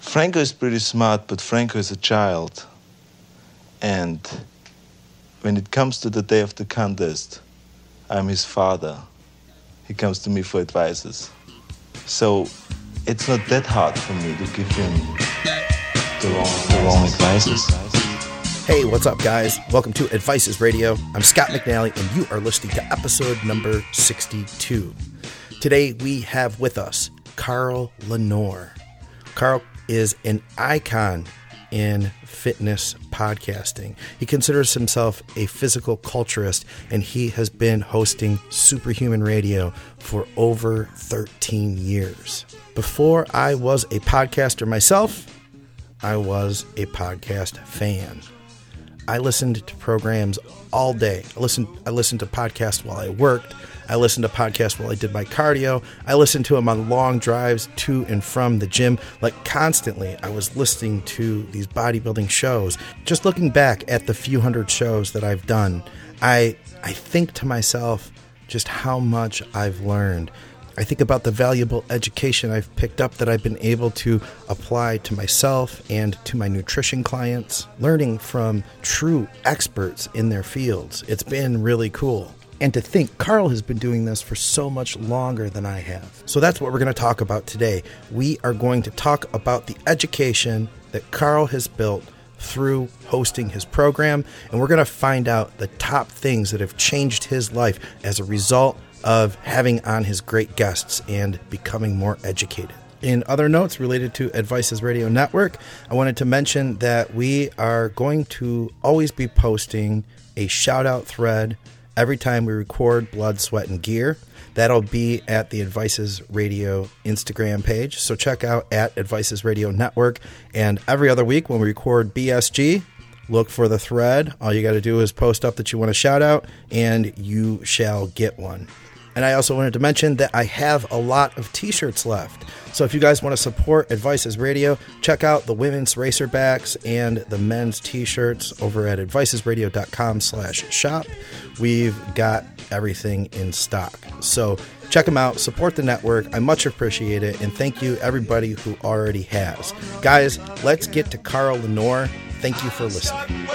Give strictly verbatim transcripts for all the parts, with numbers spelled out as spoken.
Franco is pretty smart, but Franco is a child. And when it comes to the day of the contest, I'm his father. He comes to me for advices. So it's not that hard for me to give him the wrong, the wrong advices. Hey, what's up, guys? Welcome to Advices Radio. I'm Scott McNally, and you are listening to episode number sixty-two. Today, we have with us Carl Lenore. Carl is an icon in fitness podcasting. He considers himself a physical culturist, and he has been hosting Superhuman Radio for over thirteen years. Before I was a podcaster myself, I was a podcast fan. I listened to programs all day. I listened, I listened to podcasts while I worked. I listened to podcasts while I did my cardio. I listened to them on long drives to and from the gym. Like constantly, I was listening to these bodybuilding shows. Just looking back at the few hundred shows that I've done, I I think to myself just how much I've learned. I think about the valuable education I've picked up that I've been able to apply to myself and to my nutrition clients, learning from true experts in their fields. It's been really cool. And to think Carl has been doing this for so much longer than I have. So that's what we're going to talk about today. We are going to talk about the education that Carl has built through hosting his program, and we're going to find out the top things that have changed his life as a result of having on his great guests and becoming more educated. In other notes related to Advices Radio Network, I wanted to mention that we are going to always be posting a shout-out thread every time we record Blood, Sweat, and Gear. That'll be at the Advices Radio Instagram page. So check out at Advices Radio Network. And every other week when we record B S G, look for the thread. All you got to do is post up that you want a shout out, and you shall get one. And I also wanted to mention that I have a lot of t-shirts left. So if you guys want to support Advices Radio, check out the women's racerbacks and the men's t-shirts over at advicesradio.com slash shop. We've got everything in stock. So check them out, support the network. I much appreciate it. And thank you everybody who already has. Guys, let's get to Carl Lenore. Thank you for listening.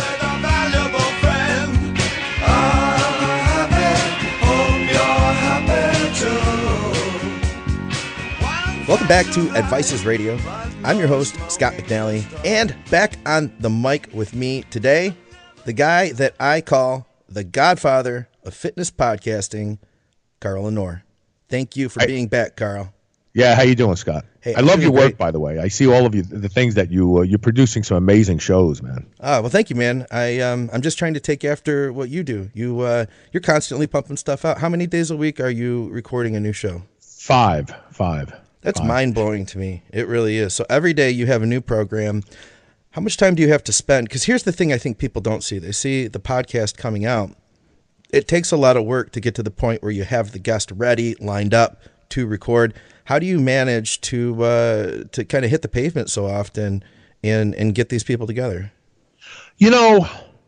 Welcome back to Advices Radio. I'm your host, Scott McNally, and back on the mic with me today, the guy that I call the godfather of fitness podcasting, Carl Lenore. Thank you for being back, Carl. Yeah, how you doing, Scott? Hey, I love your work, great. by the way. I see all of you, the things that you, uh, you're producing some amazing shows, man. Ah, well, thank you, man. I, um, I'm just trying to take after what you do. You, uh, you're constantly pumping stuff out. How many days a week are you recording a new show? Five, five. That's five. mind-blowing to me. It really is. So every day you have a new program. How much time do you have to spend? Because here's the thing I think people don't see. They see the podcast coming out. It takes a lot of work to get to the point where you have the guest ready, lined up to record. How do you manage to uh, to kind of hit the pavement so often and, and get these people together? You know,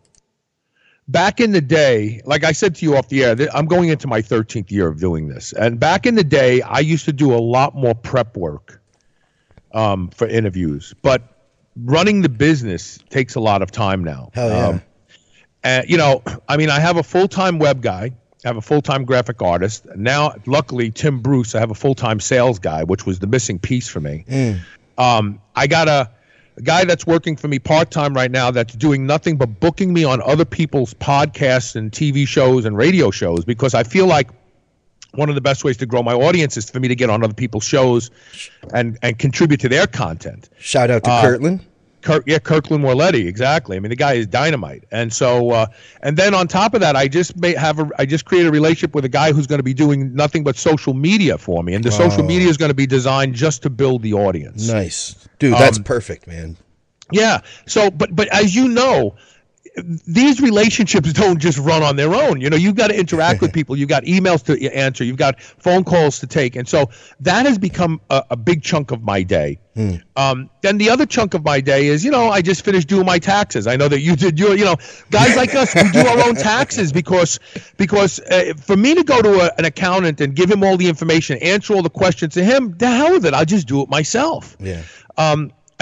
back in the day, like I said to you off the air, I'm going into my thirteenth year of doing this. And back in the day, I used to do a lot more prep work um, for interviews. But running the business takes a lot of time now. Hell yeah. Um, and, you know, I mean, I have a full-time web guy. I have a full-time graphic artist. Now, luckily, Tim Bruce, I have a full-time sales guy, which was the missing piece for me. Mm. Um, I got a, a guy that's working for me part-time right now that's doing nothing but booking me on other people's podcasts and T V shows and radio shows, because I feel like one of the best ways to grow my audience is for me to get on other people's shows and, and contribute to their content. Shout out to uh, Kirtland. Kirk, yeah, Kirkland Morletti, exactly. I mean, the guy is dynamite, and so, uh, and then on top of that, I just may have a, I just created a relationship with a guy who's going to be doing nothing but social media for me, and the oh. social media is going to be designed just to build the audience. Nice, dude. That's um, perfect, man. Yeah. So, but but as you know, these relationships don't just run on their own. You know, you've got to interact with people. You've got emails to answer. You've got phone calls to take. And so that has become a, a big chunk of my day. Hmm. Um, then the other chunk of my day is, you know, I just finished doing my taxes. I know that you did your, you know, guys like us, we do our own taxes because because uh, for me to go to a, an accountant and give him all the information, answer all the questions to him, the hell with it. I'll just do it myself. Yeah. Um,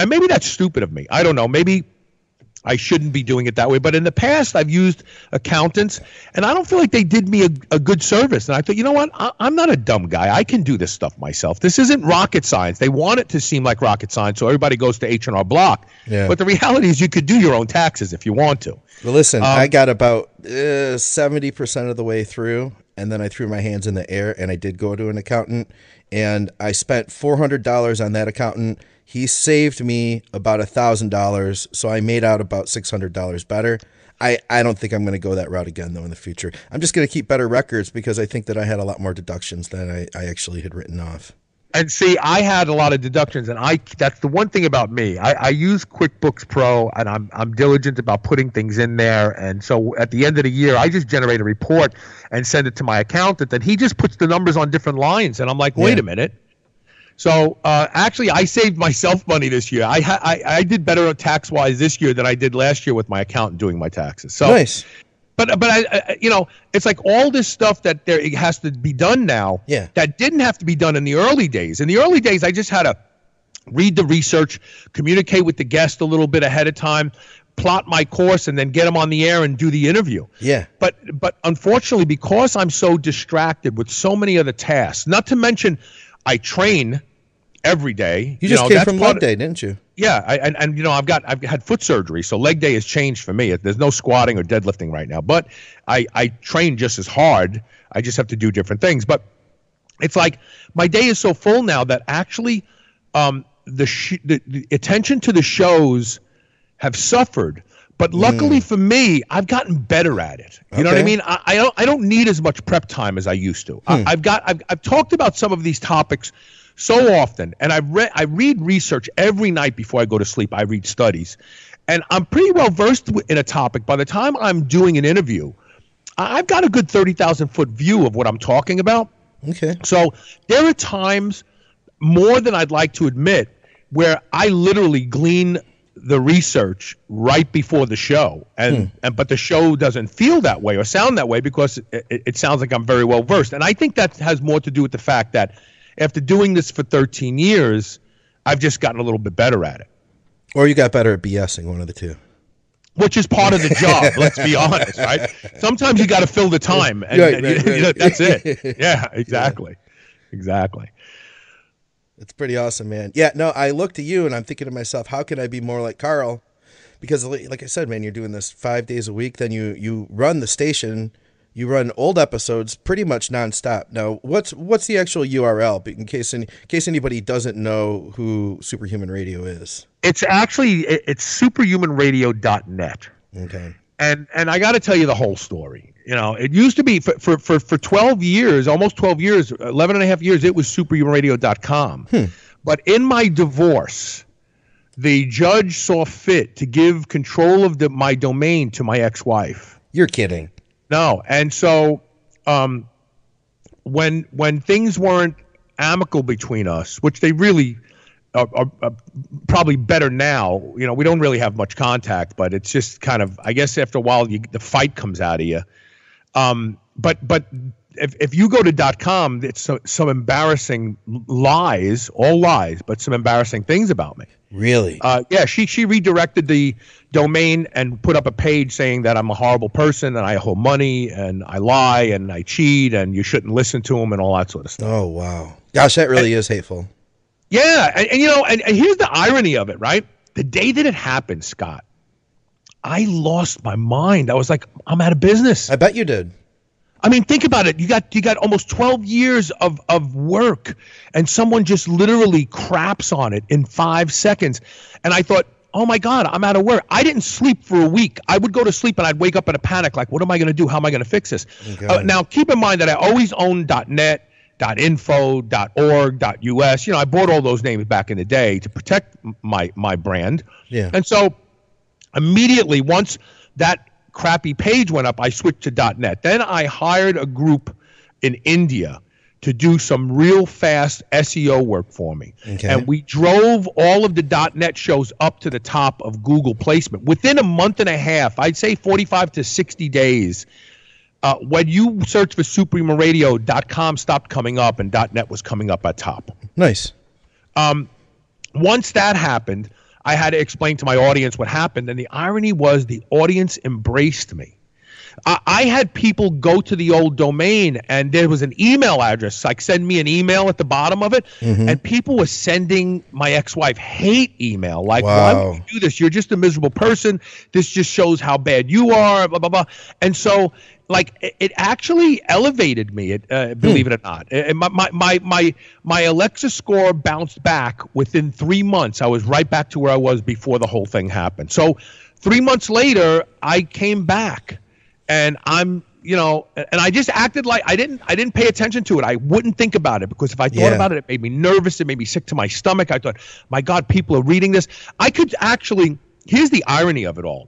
and maybe that's stupid of me. I don't know. Maybe I shouldn't be doing it that way. But in the past, I've used accountants, and I don't feel like they did me a, a good service. And I thought, you know what? I, I'm not a dumb guy. I can do this stuff myself. This isn't rocket science. They want it to seem like rocket science, so everybody goes to H and R Block. Yeah. But the reality is you could do your own taxes if you want to. Well, listen, Um, I got about uh, seventy percent of the way through, and then I threw my hands in the air, and I did go to an accountant, and I spent four hundred dollars on that accountant. He saved me about one thousand dollars, so I made out about six hundred dollars better. I, I don't think I'm going to go that route again, though, in the future. I'm just going to keep better records because I think that I had a lot more deductions than I, I actually had written off. And see, I had a lot of deductions, and I that's the one thing about me. I, I use QuickBooks Pro, and I'm I'm diligent about putting things in there. And so at the end of the year, I just generate a report and send it to my accountant, and he just puts the numbers on different lines. And I'm like, wait Yeah. a minute. So uh, actually, I saved myself money this year. I, ha- I I did better tax-wise this year than I did last year with my accountant doing my taxes. So Nice. But but I, I you know it's like all this stuff that there it has to be done now. Yeah. That didn't have to be done in the early days. In the early days, I just had to read the research, communicate with the guest a little bit ahead of time, plot my course, and then get them on the air and do the interview. Yeah. But but unfortunately, because I'm so distracted with so many other tasks, not to mention I train every day. You just know, came that's from part leg of- day, didn't you? yeah, I, and and you know I've got I've had foot surgery, so leg day has changed for me. There's no squatting or deadlifting right now, but I I train just as hard. I just have to do different things. But it's like my day is so full now that actually um, the, sh- the the attention to the shows have suffered. But luckily for me, I've gotten better at it. You know what I Okay. mean? I, I don't I don't need as much prep time as I used to. I, I've got I've I've talked about some of these topics so often, and I read I read research every night before I go to sleep. I read studies, and I'm pretty well versed in a topic. By the time I'm doing an interview, I- I've got a good thirty thousand foot view of what I'm talking about. Okay. So there are times, more than I'd like to admit, where I literally glean the research right before the show, and, Hmm. and but the show doesn't feel that way or sound that way because it, it, it sounds like I'm very well versed. And I think that has more to do with the fact that after doing this for thirteen years, I've just gotten a little bit better at it, Or you got better at BSing, one of the two. which is part of the job. Let's be honest, right? Sometimes you got to fill the time, and, Right, and right, you- you know, right. that's it. Yeah, exactly, exactly. It's pretty awesome, man. Yeah, no, I look to you and I'm thinking to myself, how can I be more like Carl? Because li- like I said, man, you're doing this five days a week. Then you, you run the station, you run old episodes pretty much nonstop. Now, what's what's the actual U R L? In case any, in case anybody doesn't know who Superhuman Radio is. It's actually it- it's superhuman radio dot net. Okay. And and I got to tell you the whole story. You know, it used to be for, for, for, for twelve years, almost twelve years, eleven and a half years, it was superhuman radio dot com. Hmm. But in my divorce, the judge saw fit to give control of the, my domain to my ex-wife. You're kidding. No. And so um, when when things weren't amicable between us, which they really are, are, are probably better now, you know, we don't really have much contact, but it's just kind of, I guess after a while, you, the fight comes out of you. Um, but but if if you go to .com, it's so, some embarrassing lies, all lies, but some embarrassing things about me. Really? Uh, yeah, she she redirected the domain and put up a page saying that I'm a horrible person and I owe money and I lie and I cheat and you shouldn't listen to him and all that sort of stuff. Oh, wow. Gosh, that really is hateful. Yeah, and, and you know, and, and here's the irony of it, right? The day that it happened, Scott, I lost my mind. I was like, I'm out of business. I bet you did. I mean, think about it. You got you got almost twelve years of, of work, and someone just literally craps on it in five seconds. And I thought, oh my God, I'm out of work. I didn't sleep for a week. I would go to sleep and I'd wake up in a panic, like, what am I going to do? How am I going to fix this? Okay. Uh, now, keep in mind that I always owned .net, .info, .org, .us. You know, I bought all those names back in the day to protect my my brand. Yeah. And so immediately, once that crappy page went up, I switched to .net. Then I hired a group in India to do some real fast S E O work for me. Okay. And we drove all of the .net shows up to the top of Google placement. Within a month and a half, I'd say forty-five to sixty days, uh, when you search for superhuman radio, .com stopped coming up and .net was coming up at top. Nice. Um, once that happened, I had to explain to my audience what happened. And the irony was the audience embraced me. I, I had people go to the old domain, and there was an email address, like send me an email at the bottom of it. Mm-hmm. And people were sending my ex-wife hate email. Like, wow. Why would you do this? You're just a miserable person. This just shows how bad you are, blah, blah, blah. And so, like, it, it actually elevated me, it, uh, believe hmm. it or not. It, my, my, my, my, my Alexa score bounced back within three months. I was right back to where I was before the whole thing happened. So three months later, I came back, and I'm, you know, and I just acted like I didn't, I didn't pay attention to it. I wouldn't think about it, because if I thought yeah. about it, it made me nervous. It made me sick to my stomach. I thought, my God, people are reading this. I could actually, here's the irony of it all.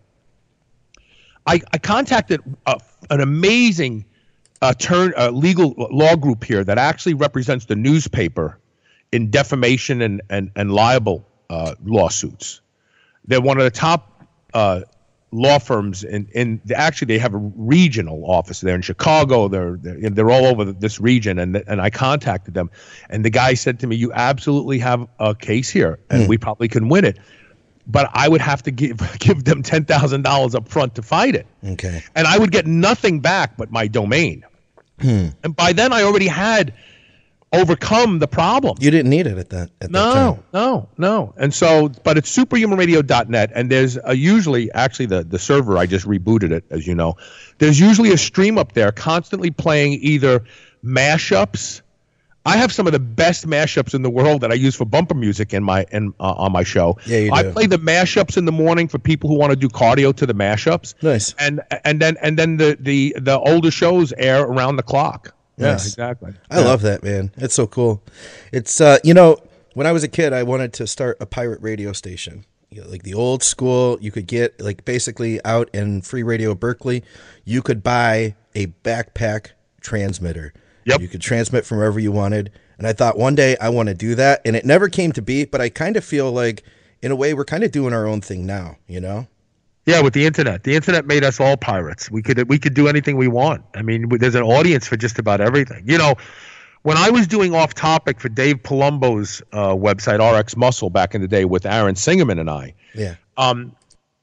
I, I contacted a, an amazing uh, turn, uh, legal law group here that actually represents the newspaper in defamation and, and, and libel uh, lawsuits. They're one of the top uh, law firms in, in the, actually they have a regional office. They're in Chicago. They're, they're, they're all over this region. And, and I contacted them, and the guy said to me, you absolutely have a case here, and mm. we probably can win it. But I would have to give give them ten thousand dollars up front to fight it. Okay. And I would get nothing back but my domain. Hmm. And by then I already had overcome the problem. You didn't need it at that at no, that time. No, no. And so, but it's superhuman radio dot net, and there's a usually, actually the, the server, I just rebooted it, as you know. There's usually a stream up there constantly playing either mashups. I have some of the best mashups in the world that I use for bumper music in my in uh, on my show. Yeah, you do. I play the mashups in the morning for people who want to do cardio to the mashups. Nice. And and then and then the the, the older shows air around the clock. Nice. Yeah, exactly. I yeah. love that, man. It's so cool. It's uh, you know, when I was a kid, I wanted to start a pirate radio station. You know, like the old school, you could get like basically out in Free Radio Berkeley, you could buy a backpack transmitter. Yep. You could transmit from wherever you wanted. And I thought one day I want to do that. And it never came to be, but I kind of feel like, in a way, we're kind of doing our own thing now, you know? Yeah, with the internet. The internet made us all pirates. We could we could do anything we want. I mean, there's an audience for just about everything. You know, when I was doing Off Topic for Dave Palumbo's uh, website, R X Muscle, back in the day with Aaron Singerman and I, yeah, um,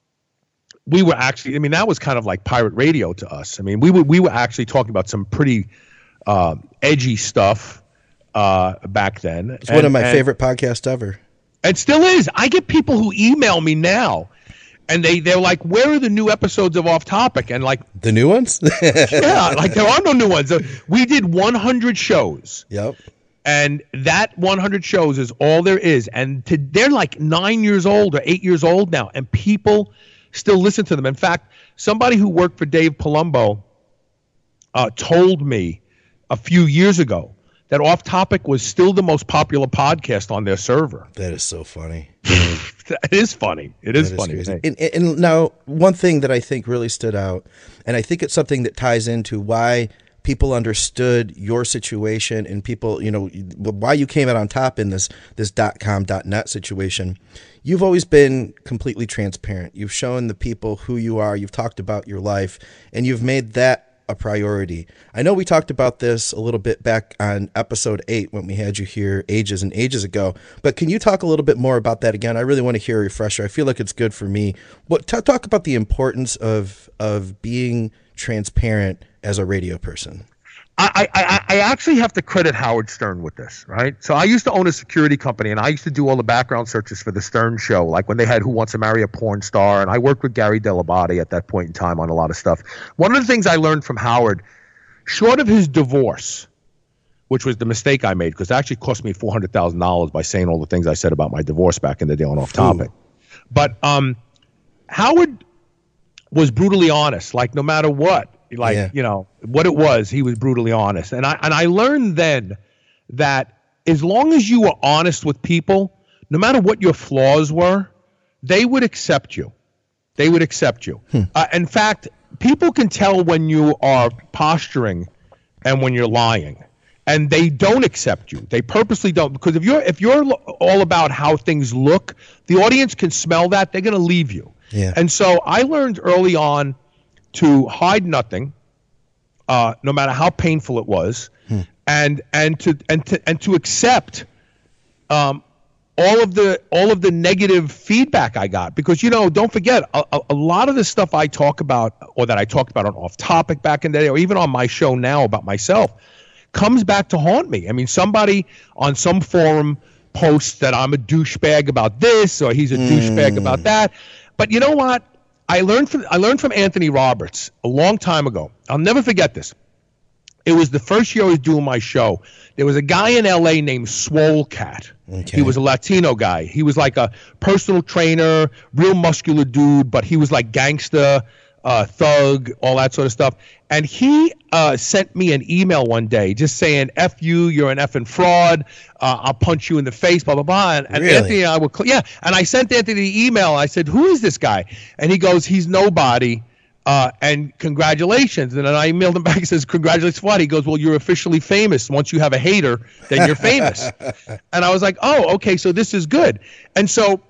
we were actually, I mean, that was kind of like pirate radio to us. I mean, we were, we were actually talking about some pretty uh, edgy stuff uh, back then. It's and, one of my and, favorite podcasts ever. It still is. I get people who email me now, and they, they're like, where are the new episodes of Off Topic? And like, the new ones? Yeah, like there are no new ones. We did one hundred shows. Yep. And that one hundred shows is all there is. And to, they're like nine years old or eight years old now, and people still listen to them. In fact, somebody who worked for Dave Palumbo uh, told me a few years ago that Off Topic was still the most popular podcast on their server. That is so funny. It is funny. It is, is funny. Hey. And, and now, one thing that I think really stood out, and I think it's something that ties into why people understood your situation and people, you know, why you came out on top in this this .com .net situation. You've always been completely transparent. You've shown the people who you are. You've talked about your life, and you've made that a priority. I know we talked about this a little bit back on episode eight when we had you here ages and ages ago, but can you talk a little bit more about that again? I really want to hear a refresher. I feel like it's good for me. What t- talk about the importance of of being transparent as a radio person. I, I, I actually have to credit Howard Stern with this, right? So I used to own a security company, and I used to do all the background searches for the Stern Show, like when they had Who Wants to Marry a Porn Star, and I worked with Gary Delabate at that point in time on a lot of stuff. One of the things I learned from Howard, short of his divorce, which was the mistake I made, because it actually cost me four hundred thousand dollars by saying all the things I said about my divorce back in the day on Off Topic. Ooh. But um, Howard was brutally honest, like no matter what. Like, yeah. you know, what it was, he was brutally honest. And I and I learned then that as long as you were honest with people, no matter what your flaws were, they would accept you. They would accept you. Hmm. Uh, in fact, people can tell when you are posturing and when you're lying. And they don't accept you. They purposely don't. Because if you're if you're all about how things look, the audience can smell that. They're going to leave you. Yeah. And so I learned early on to hide nothing, uh, no matter how painful it was, hmm. and and to and to and to accept um, all of the all of the negative feedback I got, because, you know, don't forget, a, a, a lot of the stuff I talk about, or that I talked about on Off Topic back in the day, or even on my show now about myself, comes back to haunt me. I mean, somebody on some forum posts that I'm a douchebag about this, or he's a mm. douchebag about that. But you know what? I learned from I learned from Anthony Roberts a long time ago. I'll never forget this. It was the first year I was doing my show. There was a guy in L A named Swole Cat. Okay. He was a Latino guy. He was like a personal trainer, real muscular dude, but he was like gangster, uh, thug, all that sort of stuff. And he uh, sent me an email one day just saying, F you, you're an effing fraud. Uh, I'll punch you in the face, blah, blah, blah. And, and really? Anthony and I were, yeah. And I sent Anthony the email. I said, who is this guy? And he goes, he's nobody. Uh, and congratulations. And then I emailed him back and says, congratulations for what? He goes, well, you're officially famous. Once you have a hater, then you're famous. And I was like, oh, okay, so this is good. And so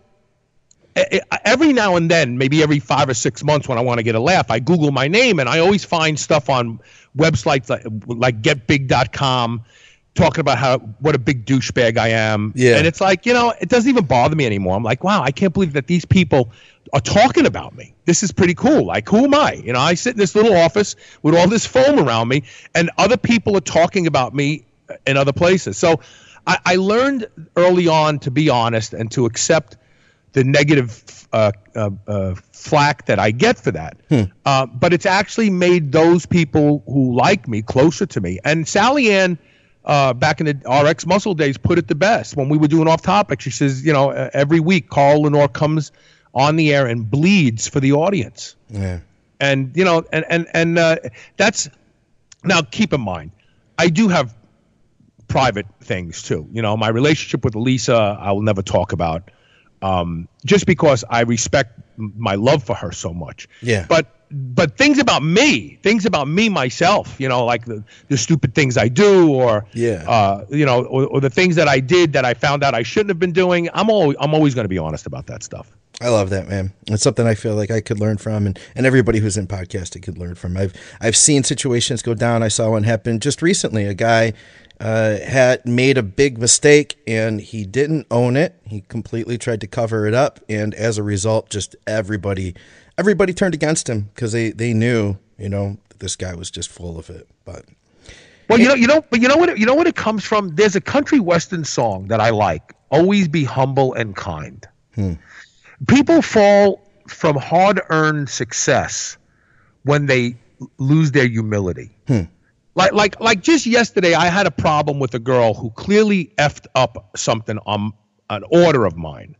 it, every now and then, maybe every five or six months when I want to get a laugh, I Google my name, and I always find stuff on websites like, like get big dot com talking about how what a big douchebag I am. Yeah. And it's like, you know, it doesn't even bother me anymore. I'm like, wow, I can't believe that these people are talking about me. This is pretty cool. Like, who am I? You know, I sit in this little office with all this foam around me, and other people are talking about me in other places. So I, I learned early on to be honest and to accept the negative uh, uh, uh, flack that I get for that. Hmm. Uh, but it's actually made those people who like me closer to me. And Sally Ann, uh, back in the R X Muscle days, put it the best. When we were doing Off Topic, she says, you know, every week Carl Lenore comes on the air and bleeds for the audience. Yeah. And, you know, and, and, and uh, that's, now keep in mind, I do have private things too. You know, my relationship with Lisa, I will never talk about, um, just because I respect my love for her so much. Yeah. But, but things about me, things about me, myself, you know, like the, the stupid things I do, or, yeah. uh, you know, or, or the things that I did that I found out I shouldn't have been doing. I'm always, I'm always going to be honest about that stuff. I love that, man. It's something I feel like I could learn from, and, and everybody who's in podcasting could learn from. I've I've seen situations go down. I saw one happen just recently. A guy uh, had made a big mistake, and he didn't own it. He completely tried to cover it up, and as a result, just everybody everybody turned against him because they, they knew, you know, that this guy was just full of it. But well, you know, you know, but you know what? It, you know what it comes from. There's a country western song that I like. Always be humble and kind. Hmm. People fall from hard-earned success when they lose their humility. Hmm. Like, like, like just yesterday, I had a problem with a girl who clearly effed up something on an order of mine.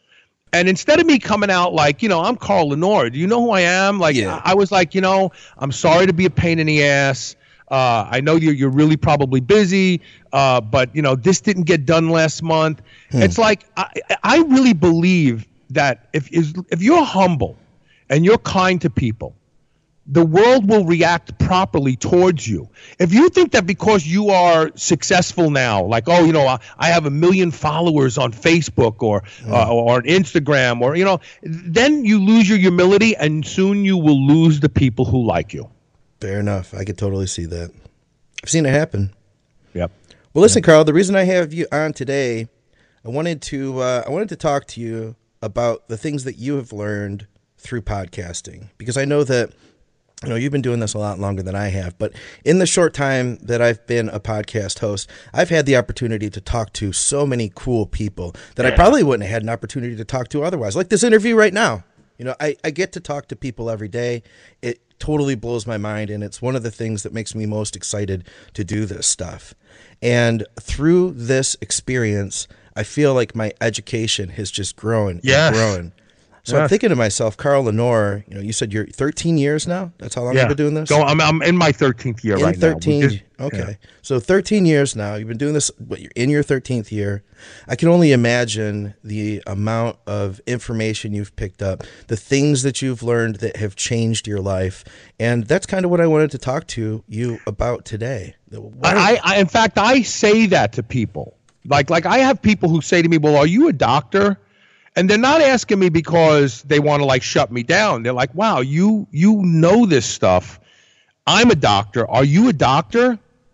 And instead of me coming out like, you know, I'm Carl Lenore, do you know who I am? Like, yeah. I, I was like, you know, I'm sorry to be a pain in the ass. Uh, I know you're, you're really probably busy, uh, but, you know, this didn't get done last month. Hmm. It's like, I, I really believe that if if you're humble and you're kind to people, the world will react properly towards you. If you think that because you are successful now, like, oh, you know, I, I have a million followers on Facebook or, mm. uh, or on Instagram, or, you know, then you lose your humility, and soon you will lose the people who like you. Fair enough. I could totally see that. I've seen it happen. Yep. Well, listen, Carl, the reason I have you on today, I wanted to uh, I wanted to talk to you about the things that you have learned through podcasting, because I know that, you know, you've been doing this a lot longer than I have, but in the short time that I've been a podcast host, I've had the opportunity to talk to so many cool people that I probably wouldn't have had an opportunity to talk to otherwise, like this interview right now. You know, I, I get to talk to people every day. It totally blows my mind, and it's one of the things that makes me most excited to do this stuff. And through this experience, I feel like my education has just grown yes. and grown. So yes. I'm thinking to myself, Carl Lenore, you know, you said you're thirteen years now? That's how long yeah. you've been doing this? So I'm, I'm in my thirteenth year in right thirteen, now. Just, okay. Yeah. So thirteen years now. You've been doing this, what, you're in your thirteenth year. I can only imagine the amount of information you've picked up, the things that you've learned that have changed your life. And that's kind of what I wanted to talk to you about today. I, I, in fact, I say that to people. Like, like I have people who say to me, well, are you a doctor? And they're not asking me because they want to like shut me down. They're like, wow, you you know this stuff. I'm a doctor. Are you a doctor?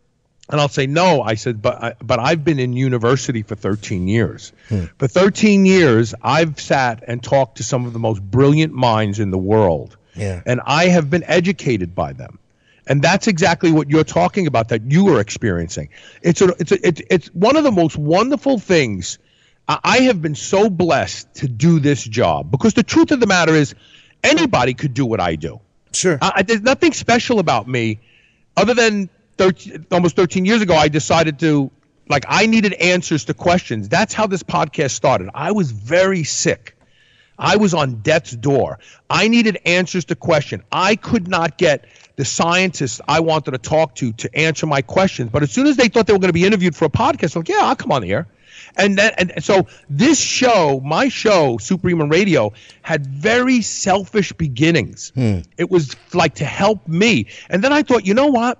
And I'll say, no. I said, but I, but I've been in university for thirteen years. Hmm. For thirteen years, I've sat and talked to some of the most brilliant minds in the world. Yeah. And I have been educated by them. And that's exactly what you're talking about, that you are experiencing. It's a, it's a, it's, it's one of the most wonderful things. I, I have been so blessed to do this job, because the truth of the matter is anybody could do what I do. Sure. I, there's nothing special about me other than thirteen, almost thirteen years ago, I decided to, like, I needed answers to questions. That's how this podcast started. I was very sick. I was on death's door. I needed answers to questions. I could not get the scientists I wanted to talk to to answer my questions. But as soon as they thought they were going to be interviewed for a podcast, I'm like, yeah, I'll come on the air. And then, and so this show, my show, Superhuman Radio, had very selfish beginnings. Hmm. It was like to help me. And then I thought, you know what?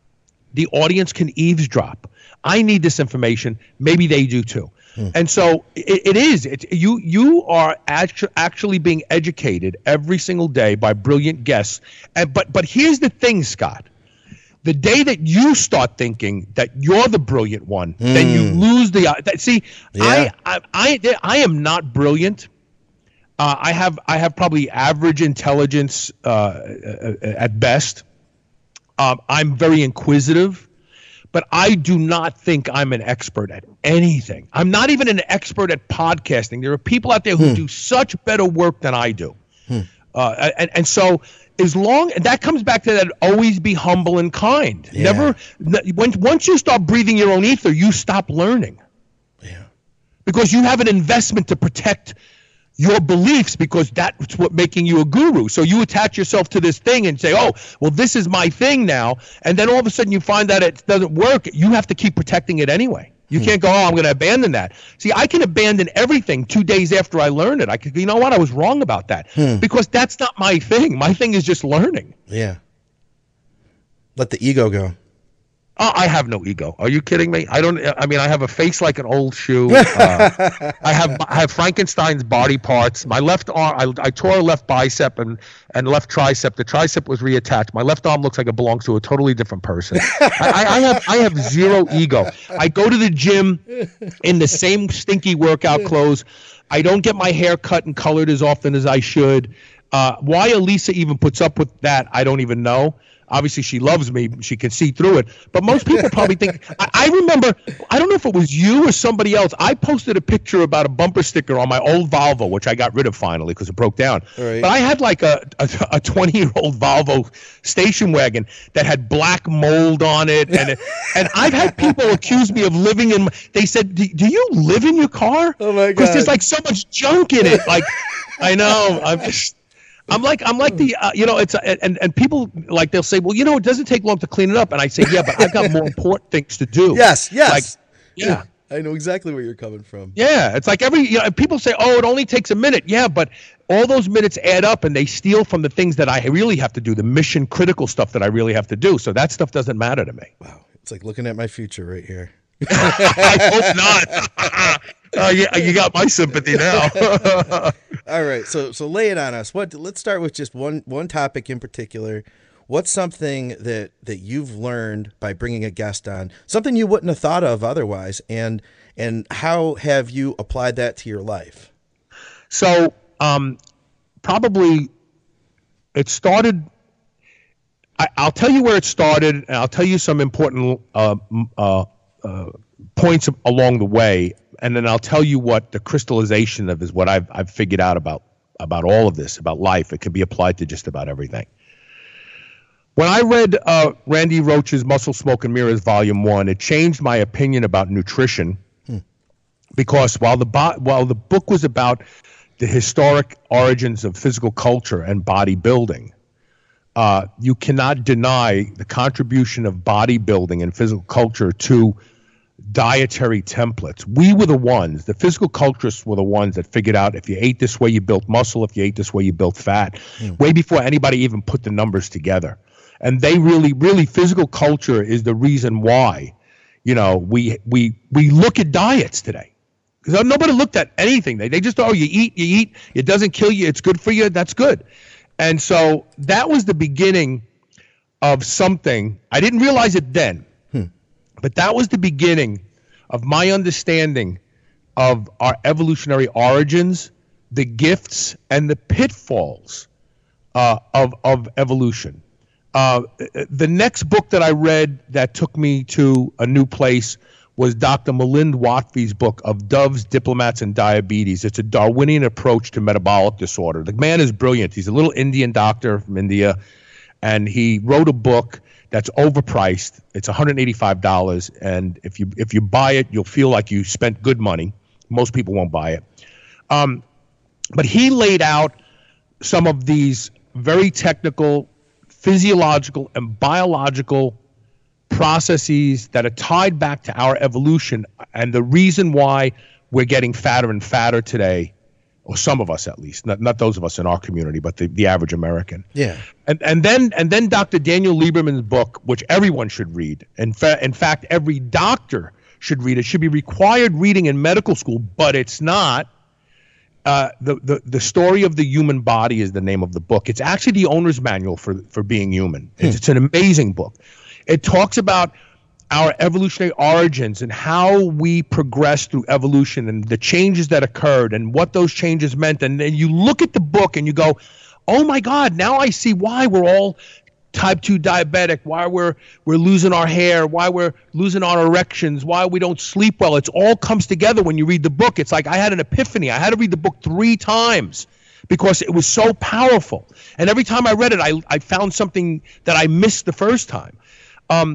The audience can eavesdrop. I need this information. Maybe they do too. Hmm. And so it, it is. It, you you are actu- actually being educated every single day by brilliant guests. And but but here's the thing, Scott. The day that you start thinking that you're the brilliant one, mm. then you lose the. Uh, that, see, Yeah. I, I I I am not brilliant. Uh, I have I have probably average intelligence uh, at best. Um, I'm very inquisitive, but I do not think I'm an expert at anything. I'm not even an expert at podcasting. There are people out there who Hmm. do such better work than I do. Hmm. Uh, and, and so as long, and that comes back to that, always be humble and kind. Yeah. Never, when, once you start breathing your own ether, you stop learning. Yeah. Because you have an investment to protect your beliefs, because that's what making you a guru. So you attach yourself to this thing and say, oh, well, this is my thing now. And then all of a sudden you find that it doesn't work. You have to keep protecting it anyway. You Hmm. can't go, oh, I'm going to abandon that. See, I can abandon everything two days after I learned it. I could, you know what? I was wrong about that Hmm. because that's not my thing. My thing is just learning. Yeah. Let the ego go. Oh, I have no ego. Are you kidding me? I don't. I mean, I have a face like an old shoe. Uh, I have I have Frankenstein's body parts. My left arm, I, I tore a left bicep and and left tricep. The tricep was reattached. My left arm looks like it belongs to a totally different person. I, I, I have I have zero ego. I go to the gym in the same stinky workout clothes. I don't get my hair cut and colored as often as I should. Uh, why Elisa even puts up with that, I don't even know. Obviously, she loves me. She can see through it. But most people probably think, I, I remember, I don't know if it was you or somebody else. I posted a picture about a bumper sticker on my old Volvo, which I got rid of finally because it broke down. Right. But I had like a a twenty-year-old Volvo station wagon that had black mold on it. And and I've had people accuse me of living in, they said, do, do you live in your car? Oh, my Because God. there's like so much junk in it. Like, I know. I'm just. I'm like I'm like the uh, you know it's uh, and and people like they'll say, well, you know, it doesn't take long to clean it up, and I say, yeah, but I've got more important things to do. Yes, yes. Like, yeah. I know exactly where you're coming from. Yeah, it's like every you know, people say, oh, it only takes a minute. Yeah, but all those minutes add up, and they steal from the things that I really have to do, the mission critical stuff that I really have to do. So that stuff doesn't matter to me. Wow. It's like looking at my future right here. I hope not. Uh, yeah, you got my sympathy now. All right, so so lay it on us. What? Let's start with just one one topic in particular. What's something that that you've learned by bringing a guest on? Something you wouldn't have thought of otherwise, and and how have you applied that to your life? So, um, probably it started. I, I'll tell you where it started, and I'll tell you some important uh, uh, uh, points along the way. And then I'll tell you what the crystallization of is what I've I've figured out about about all of this, about life. It can be applied to just about everything. When I read uh, Randy Roach's Muscle, Smoke, and Mirrors Volume One, it changed my opinion about nutrition. Hmm. Because while the bo- while the book was about the historic origins of physical culture and bodybuilding, uh, you cannot deny the contribution of bodybuilding and physical culture to dietary templates. We were the ones, the physical culturists were the ones that figured out if you ate this way, you built muscle. If you ate this way, you built fat, mm. way before anybody even put the numbers together. And they really, really, physical culture is the reason why, you know, we we we look at diets today. Because nobody looked at anything. They, they just, oh, you eat, you eat. It doesn't kill you. It's good for you. That's good. And so that was the beginning of something. I didn't realize it then. But that was the beginning of my understanding of our evolutionary origins, the gifts, and the pitfalls uh, of, of evolution. Uh, the next book that I read that took me to a new place was Doctor Milind Watfi's book of Doves, Diplomats, and Diabetes. It's a Darwinian approach to metabolic disorder. The man is brilliant. He's a little Indian doctor from India, and he wrote a book that's overpriced. It's one hundred eighty-five dollars, and if you if you buy it, you'll feel like you spent good money. Most people won't buy it. Um, but he laid out some of these very technical, physiological, and biological processes that are tied back to our evolution and the reason why we're getting fatter and fatter today, or some of us at least, not, not those of us in our community, but the, the average American. Yeah. And and then and then Doctor Daniel Lieberman's book, which everyone should read. In, fa- in fact, every doctor should read it. Should be required reading in medical school, but it's not. Uh, the, the the story of the human body is the name of the book. It's actually the owner's manual for for being human. It's, it's an amazing book. It talks about our evolutionary origins and how we progressed through evolution and the changes that occurred and what those changes meant. And then you look at the book and you go, oh my God, now I see why we're all type two diabetic, why we're we're losing our hair, why we're losing our erections, why we don't sleep well. It all comes together when you read the book. It's like I had an epiphany. I had to read the book three times because it was so powerful. And every time I read it, I, I found something that I missed the first time. Um,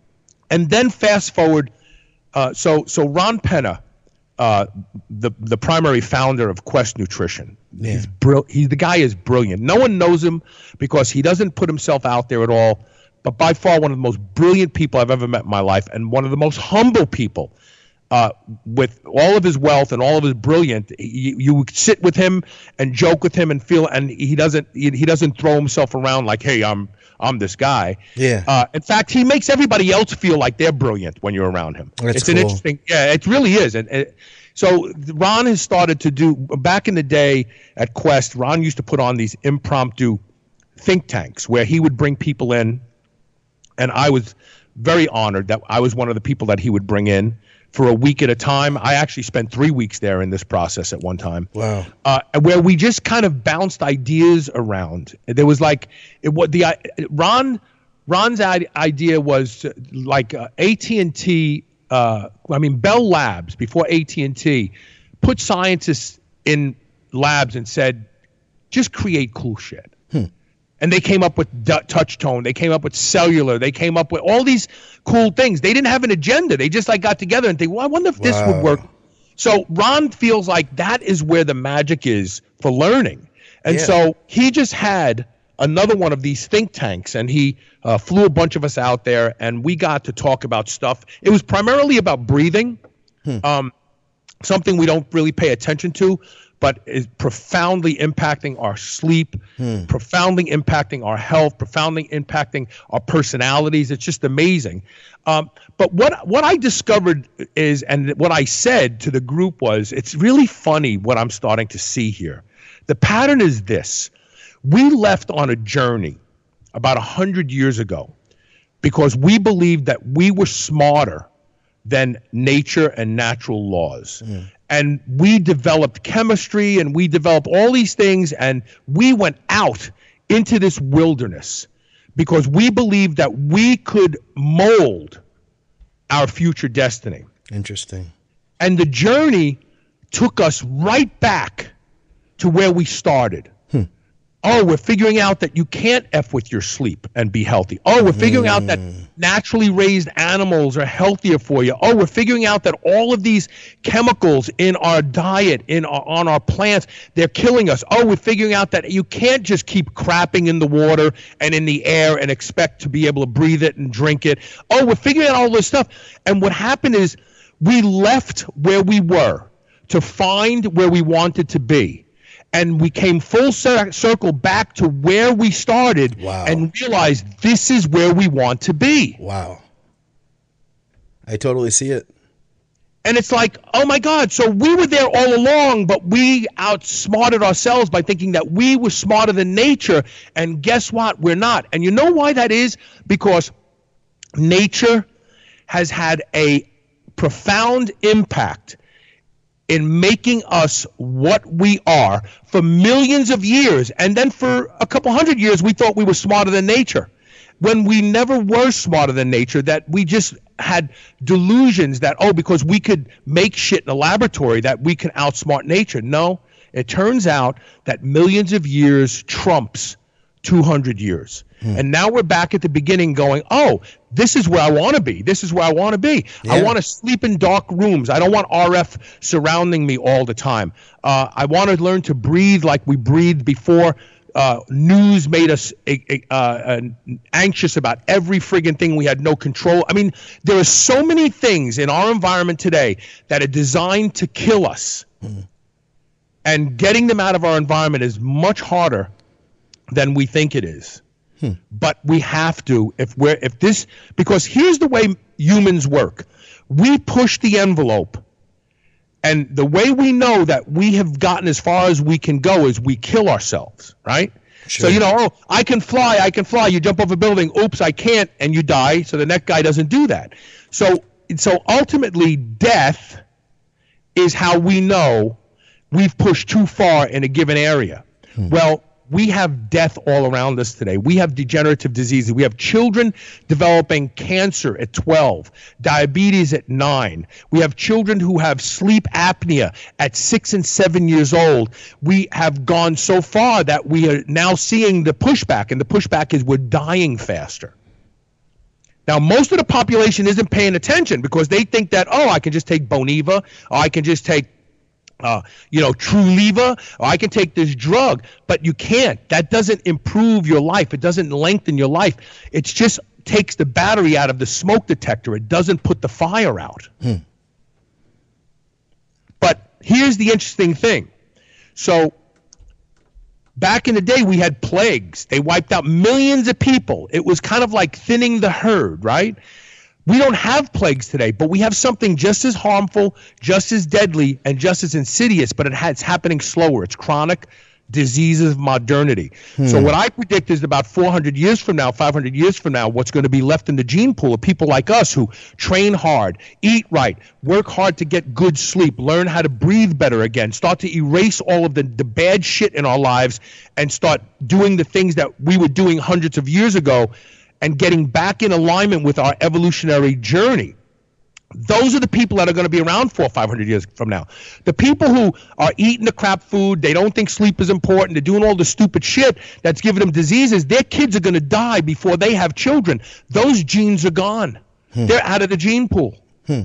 and then fast forward, uh, so so Ron Penna, uh, the the primary founder of Quest Nutrition, yeah. he's br- he the guy is brilliant. No one knows him because he doesn't put himself out there at all. But by far one of the most brilliant people I've ever met in my life, and one of the most humble people. Uh, with all of his wealth and all of his brilliance, you, you sit with him and joke with him and feel, and he doesn't he, he doesn't throw himself around like, hey, I'm I'm this guy. Yeah. Uh, in fact, he makes everybody else feel like they're brilliant when you're around him. That's it's cool. an interesting, yeah, it really is. And, and so Ron has started to do, back in the day at Quest, Ron used to put on these impromptu think tanks where he would bring people in, and I was very honored that I was one of the people that he would bring in for a week at a time. I actually spent three weeks there in this process at one time. Wow. Uh, where we just kind of bounced ideas around. There was like, it what the Ron Ron's idea was like uh, A T and T. Uh, I mean Bell Labs before A T and T put scientists in labs and said, just create cool shit. Hmm. And they came up with d- touch tone. They came up with cellular. They came up with all these cool things. They didn't have an agenda. They just like got together and think, well, I wonder if this Wow. would work. So Ron feels like that is where the magic is for learning. And Yeah. so he just had another one of these think tanks, and he uh, flew a bunch of us out there, and we got to talk about stuff. It was primarily about breathing, Hmm. um, something we don't really pay attention to, but is profoundly impacting our sleep, Hmm. profoundly impacting our health, profoundly impacting our personalities. It's just amazing. Um, but what what I discovered is, and what I said to the group was, it's really funny what I'm starting to see here. The pattern is this. We left on a journey about one hundred years ago because we believed that we were smarter than nature and natural laws. Mm. And we developed chemistry and we developed all these things, and we went out into this wilderness because we believed that we could mold our future destiny. Interesting. And the journey took us right back to where we started. Hmm. Oh, we're figuring out that you can't F with your sleep and be healthy. Oh, we're figuring mm. out that naturally raised animals are healthier for you. Oh, we're figuring out that all of these chemicals in our diet, in our, on our plants, they're killing us. Oh, we're figuring out that you can't just keep crapping in the water and in the air and expect to be able to breathe it and drink it. Oh, we're figuring out all this stuff. And what happened is we left where we were to find where we wanted to be. And we came full cir- circle back to where we started. Wow. And realized this is where we want to be. Wow. I totally see it. And it's like, oh my God, so we were there all along, but we outsmarted ourselves by thinking that we were smarter than nature. And guess what? We're not. And you know why that is? Because nature has had a profound impact in making us what we are for millions of years. And then for a couple hundred years, we thought we were smarter than nature, when we never were smarter than nature, that we just had delusions that, oh, because we could make shit in a laboratory, that we can outsmart nature. No, it turns out that millions of years trumps two hundred years. Hmm. And now we're back at the beginning going, oh, this is where I want to be. This is where I want to be. Yeah. I want to sleep in dark rooms. I don't want R F surrounding me all the time. Uh, I want to learn to breathe like we breathed before. Uh, news made us uh, uh, anxious about every friggin' thing. We had no control. I mean, there are so many things in our environment today that are designed to kill us. Mm. And getting them out of our environment is much harder than we think it is. Hmm. But we have to, if we're, if this, because here's the way humans work. We push the envelope. And the way we know that we have gotten as far as we can go is we kill ourselves, right? Sure. So, you know, oh, I can fly, I can fly. You jump off a building, oops, I can't, and you die. So the next guy doesn't do that. So, so ultimately, death is how we know we've pushed too far in a given area. Hmm. Well, we have death all around us today. We have degenerative diseases. We have children developing cancer at twelve, diabetes at nine. We have children who have sleep apnea at six and seven years old. We have gone so far that we are now seeing the pushback, and the pushback is we're dying faster. Now, most of the population isn't paying attention because they think that, oh, I can just take Boniva, or I can just take Uh, you know, Truliva, or I can take this drug, but you can't. That doesn't improve your life. It doesn't lengthen your life. It just takes the battery out of the smoke detector. It doesn't put the fire out. Hmm. But here's the interesting thing. So back in the day, we had plagues. They wiped out millions of people. It was kind of like thinning the herd, right? We don't have plagues today, but we have something just as harmful, just as deadly, and just as insidious, but it ha- it's happening slower. It's chronic diseases of modernity. Hmm. So what I predict is about four hundred years from now, five hundred years from now, what's going to be left in the gene pool of people like us who train hard, eat right, work hard to get good sleep, learn how to breathe better again, start to erase all of the, the bad shit in our lives and start doing the things that we were doing hundreds of years ago, and getting back in alignment with our evolutionary journey. Those are the people that are going to be around four or five hundred years from now. The people who are eating the crap food, they don't think sleep is important, they're doing all the stupid shit that's giving them diseases, their kids are going to die before they have children. Those genes are gone. Hmm. They're out of the gene pool. Hmm.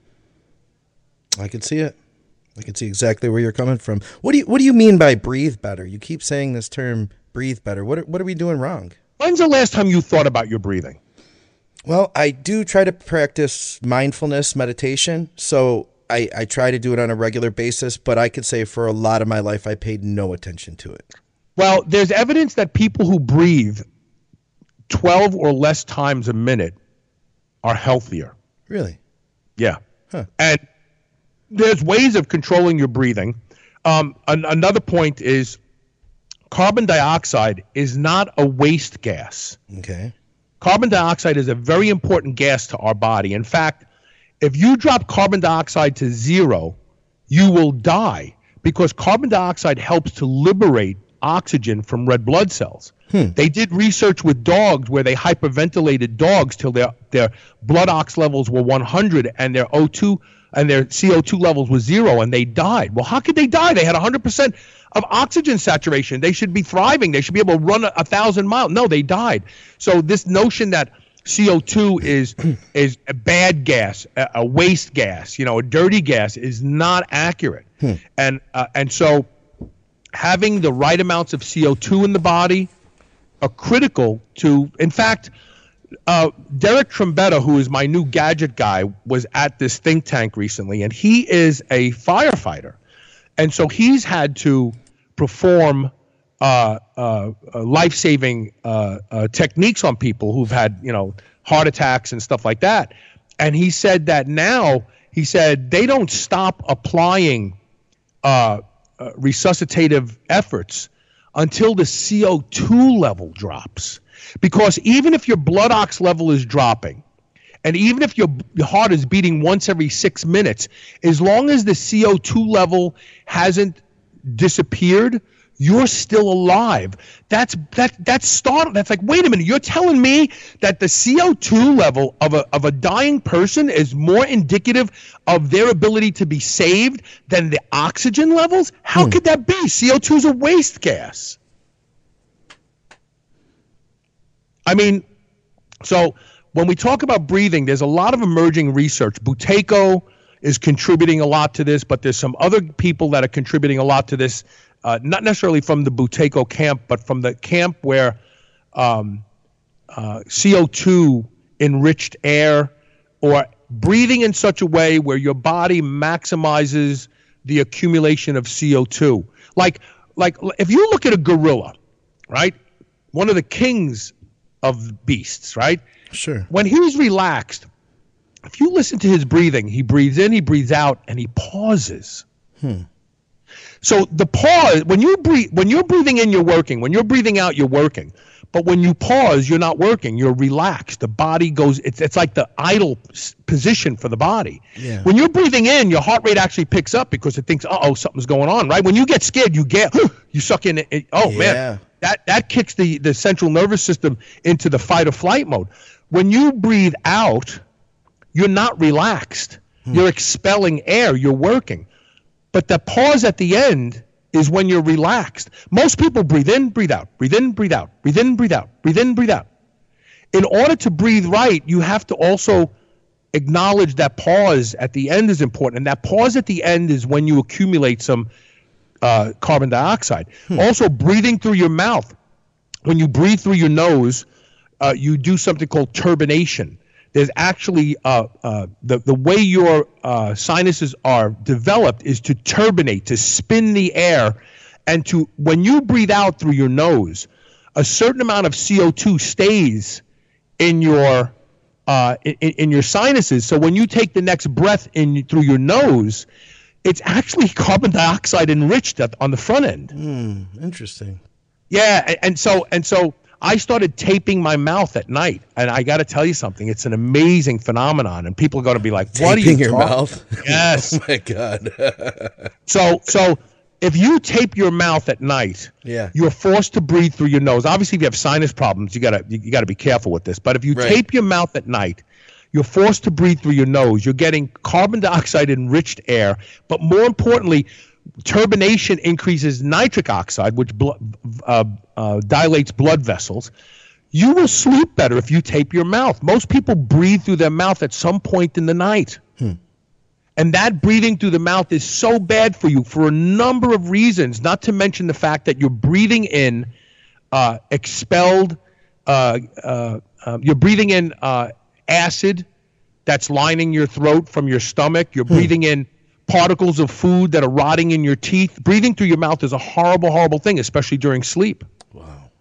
I can see it. I can see exactly where you're coming from. What do you What do you mean by breathe better? You keep saying this term, breathe better. What are, What are we doing wrong? When's the last time you thought about your breathing? Well, I do try to practice mindfulness meditation, so I, I try to do it on a regular basis, but I could say for a lot of my life, I paid no attention to it. Well, there's evidence that people who breathe twelve or less times a minute are healthier. Really? Yeah. Huh. And there's ways of controlling your breathing. Um, an, another point is, carbon dioxide is not a waste gas. Okay. Carbon dioxide is a very important gas to our body. In fact, if you drop carbon dioxide to zero, you will die because carbon dioxide helps to liberate oxygen from red blood cells. Hmm. They did research with dogs where they hyperventilated dogs till their, their blood ox levels were one hundred and their O two and their C O two levels were zero, and they died. Well, how could they die? They had one hundred percent of oxygen saturation. They should be thriving. They should be able to run a, a thousand miles. No, they died. So this notion that C O two is is a bad gas, a, a waste gas, you know, a dirty gas is not accurate. Hmm. And uh, and so having the right amounts of C O two in the body are critical to, in fact, Uh, Derek Trombetta, who is my new gadget guy, was at this think tank recently, and he is a firefighter. And so he's had to perform uh, uh, uh, life-saving uh, uh, techniques on people who've had, you know, heart attacks and stuff like that. And he said that now, he said, they don't stop applying uh, uh, resuscitative efforts until the C O two level drops. Because even if your blood ox level is dropping And even if your, your heart is beating once every six minutes, as long as the C O two level hasn't disappeared, you're still alive. That's that that's start. That's like, wait a minute. You're telling me that the C O two level of a of a dying person is more indicative of their ability to be saved than the oxygen levels? How hmm. could that be? C O two is a waste gas. I mean, so when we talk about breathing, there's a lot of emerging research. Buteyko is contributing a lot to this, but there's some other people that are contributing a lot to this. Uh, not necessarily from the Buteyko camp, but from the camp where um, uh, C O two enriched air, or breathing in such a way where your body maximizes the accumulation of C O two. Like, like if you look at a gorilla, right? One of the kings of beasts, right? Sure. When he's relaxed, if you listen to his breathing, he breathes in, he breathes out, and he pauses. Hmm. So the pause, when you breathe, when you're breathing in, you're working. When you're breathing out, you're working. But when you pause, you're not working. You're relaxed. The body goes, it's it's like the idle position for the body. Yeah. When you're breathing in, your heart rate actually picks up because it thinks, uh-oh, something's going on, right? When you get scared, you get, you suck in, it, oh, yeah. man, that, that kicks the, the central nervous system into the fight or flight mode. When you breathe out, you're not relaxed. Hmm. You're expelling air. You're working. But the pause at the end is when you're relaxed. Most people breathe in, breathe out, breathe in, breathe out, breathe in, breathe out, breathe in, breathe out. In order to breathe right, you have to also acknowledge that pause at the end is important. And that pause at the end is when you accumulate some uh, carbon dioxide. Hmm. Also, breathing through your mouth. When you breathe through your nose, uh, you do something called turbination. There's actually uh, uh, the the way your uh, sinuses are developed is to turbinate, to spin the air, and to when you breathe out through your nose, a certain amount of C O two stays in your uh, in, in your sinuses. So when you take the next breath in through your nose, it's actually carbon dioxide enriched at, on the front end. Mm, interesting. Yeah, and, and so and so. I started taping my mouth at night, and I got to tell you something. It's an amazing phenomenon, and people are going to be like, "What are you taping your talking?" mouth?" Yes. Oh my God. so, so if you tape your mouth at night, yeah, you're forced to breathe through your nose. Obviously, if you have sinus problems, you gotta you, you gotta be careful with this. But if you right. tape your mouth at night, you're forced to breathe through your nose. You're getting carbon dioxide enriched air, but more importantly, turbination increases nitric oxide, which bl- uh, uh, dilates blood vessels. You will sleep better if you tape your mouth. Most people breathe through their mouth at some point in the night. Hmm. And that breathing through the mouth is so bad for you for a number of reasons, not to mention the fact that you're breathing in uh, expelled, uh, uh, uh, you're breathing in uh, acid that's lining your throat from your stomach. You're hmm. breathing in particles of food that are rotting in your teeth. Breathing through your mouth is a horrible, horrible thing, especially during sleep. Wow.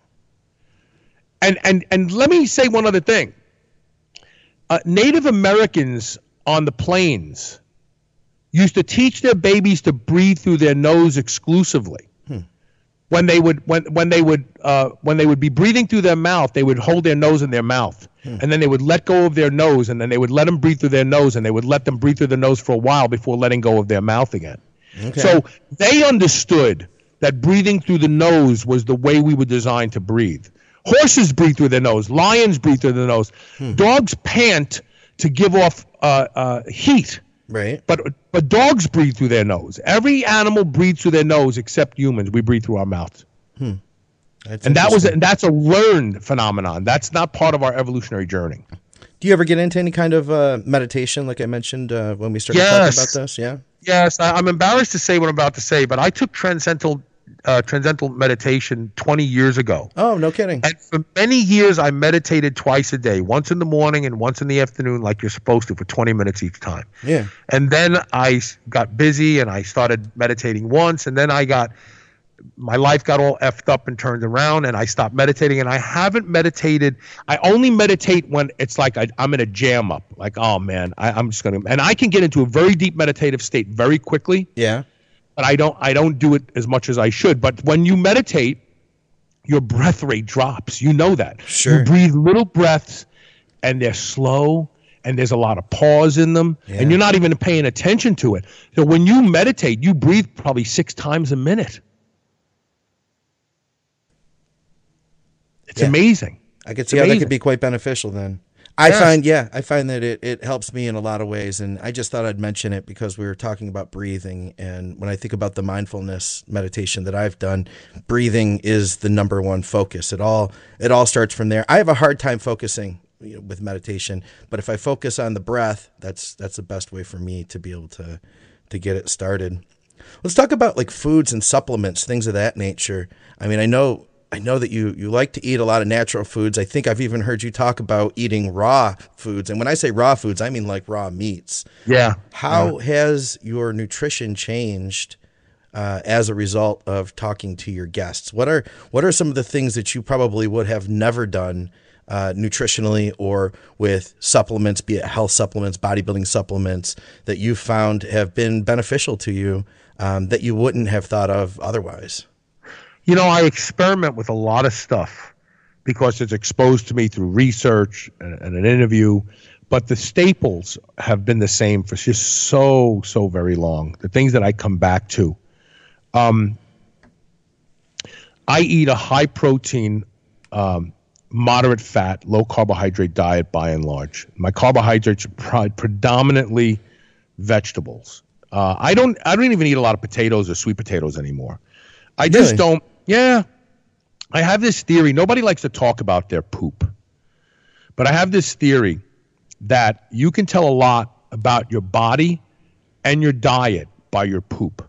And and and let me say one other thing. Uh, Native Americans on the plains used to teach their babies to breathe through their nose exclusively. Hmm. When they would when when they would uh, when they would be breathing through their mouth, they would hold their nose in their mouth. And then they would let go of their nose, and then they would let them breathe through their nose, and they would let them breathe through the nose for a while before letting go of their mouth again. Okay. So they understood that breathing through the nose was the way we were designed to breathe. Horses breathe through their nose. Lions breathe through their nose. Hmm. Dogs pant to give off uh, uh, heat. Right. But but dogs breathe through their nose. Every animal breathes through their nose except humans. We breathe through our mouths. Hmm. That's and that was and that's a learned phenomenon. That's not part of our evolutionary journey. Do you ever get into any kind of uh, meditation, like I mentioned uh, when we started yes. talking about this? Yeah. Yes, I, I'm embarrassed to say what I'm about to say, but I took transcendental uh, transcendental meditation twenty years ago. Oh, no kidding. And for many years, I meditated twice a day, once in the morning and once in the afternoon, like you're supposed to, for twenty minutes each time. Yeah. And then I got busy and I started meditating once, and then I got. My life got all effed up and turned around, and I stopped meditating, and I haven't meditated. I only meditate when it's like I, I'm in a jam up, like, oh man, I, I'm just going to, and I can get into a very deep meditative state very quickly. Yeah. But I don't, I don't do it as much as I should. But when you meditate, your breath rate drops. You know that. Sure. You breathe little breaths, and they're slow, and there's a lot of pause in them, Yeah. and you're not even paying attention to it. So when you meditate, you breathe probably six times a minute. It's Yeah. amazing. I could It's see how that amazing. could be quite beneficial then. I Yeah. find, yeah, I find that it, it helps me in a lot of ways. And I just thought I'd mention it because we were talking about breathing. And when I think about the mindfulness meditation that I've done, breathing is the number one focus. It all, it all starts from there. I have a hard time focusing, you know, with meditation, but if I focus on the breath, that's, that's the best way for me to be able to, to get it started. Let's talk about like foods and supplements, things of that nature. I mean, I know I know that you, you like to eat a lot of natural foods. I think I've even heard you talk about eating raw foods. And when I say raw foods, I mean like raw meats. Yeah. How Yeah. has your nutrition changed uh, as a result of talking to your guests? What are what are some of the things that you probably would have never done uh, nutritionally or with supplements, be it health supplements, bodybuilding supplements, that you found have been beneficial to you um, that you wouldn't have thought of otherwise? You know, I experiment with a lot of stuff because it's exposed to me through research and, and an interview. But the staples have been the same for just so, so very long. The things that I come back to. Um, I eat a high protein, um, moderate fat, low carbohydrate diet by and large. My carbohydrates are pre- predominantly vegetables. Uh, I don't I don't even eat a lot of potatoes or sweet potatoes anymore. I just Really? don't. Yeah. I have this theory. Nobody likes to talk about their poop. But I have this theory that you can tell a lot about your body and your diet by your poop.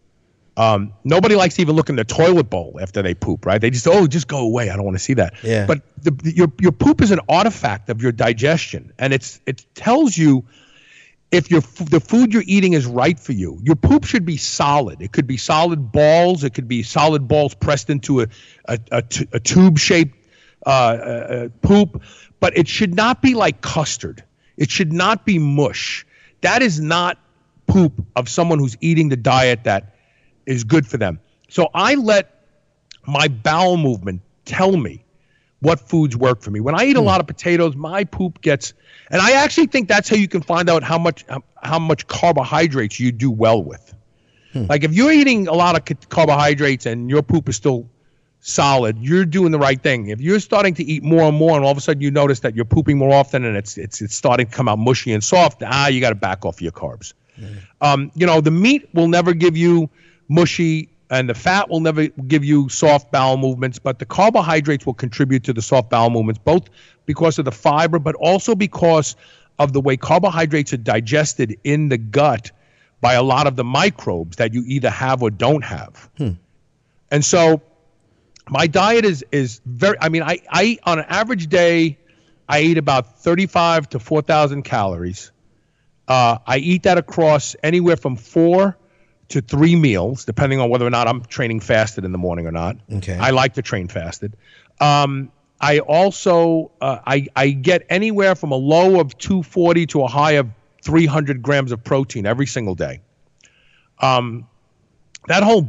Um, nobody likes to even look in the toilet bowl after they poop, right? They just, oh, just go away. I don't want to see that. Yeah. But the, the, your your poop is an artifact of your digestion, and it's it tells you if your f- the food you're eating is right for you. Your poop should be solid. It could be solid balls. It could be solid balls pressed into a a, a, t- a tube-shaped uh, uh, poop, but it should not be like custard. It should not be mush. That is not poop of someone who's eating the diet that is good for them. So I let my bowel movement tell me what foods work for me. When I eat a lot of potatoes, my poop gets, and I actually think that's how you can find out how much how, how much carbohydrates you do well with. Hmm. Like if you're eating a lot of ca- carbohydrates and your poop is still solid, you're doing the right thing. If you're starting to eat more and more, and all of a sudden you notice that you're pooping more often and it's it's it's starting to come out mushy and soft, ah, you got to back off your carbs. Mm. Um, you know, the meat will never give you mushy, and the fat will never give you soft bowel movements, but the carbohydrates will contribute to the soft bowel movements, both because of the fiber, but also because of the way carbohydrates are digested in the gut by a lot of the microbes that you either have or don't have. Hmm. And so my diet is is very, I mean, I, I eat on an average day, I eat about thirty-five to four thousand calories. Uh, I eat that across anywhere from four to three meals, depending on whether or not I'm training fasted in the morning or not. Okay. I like to train fasted. Um, I also, uh, I, I get anywhere from a low of two forty to a high of three hundred grams of protein every single day. Um, that whole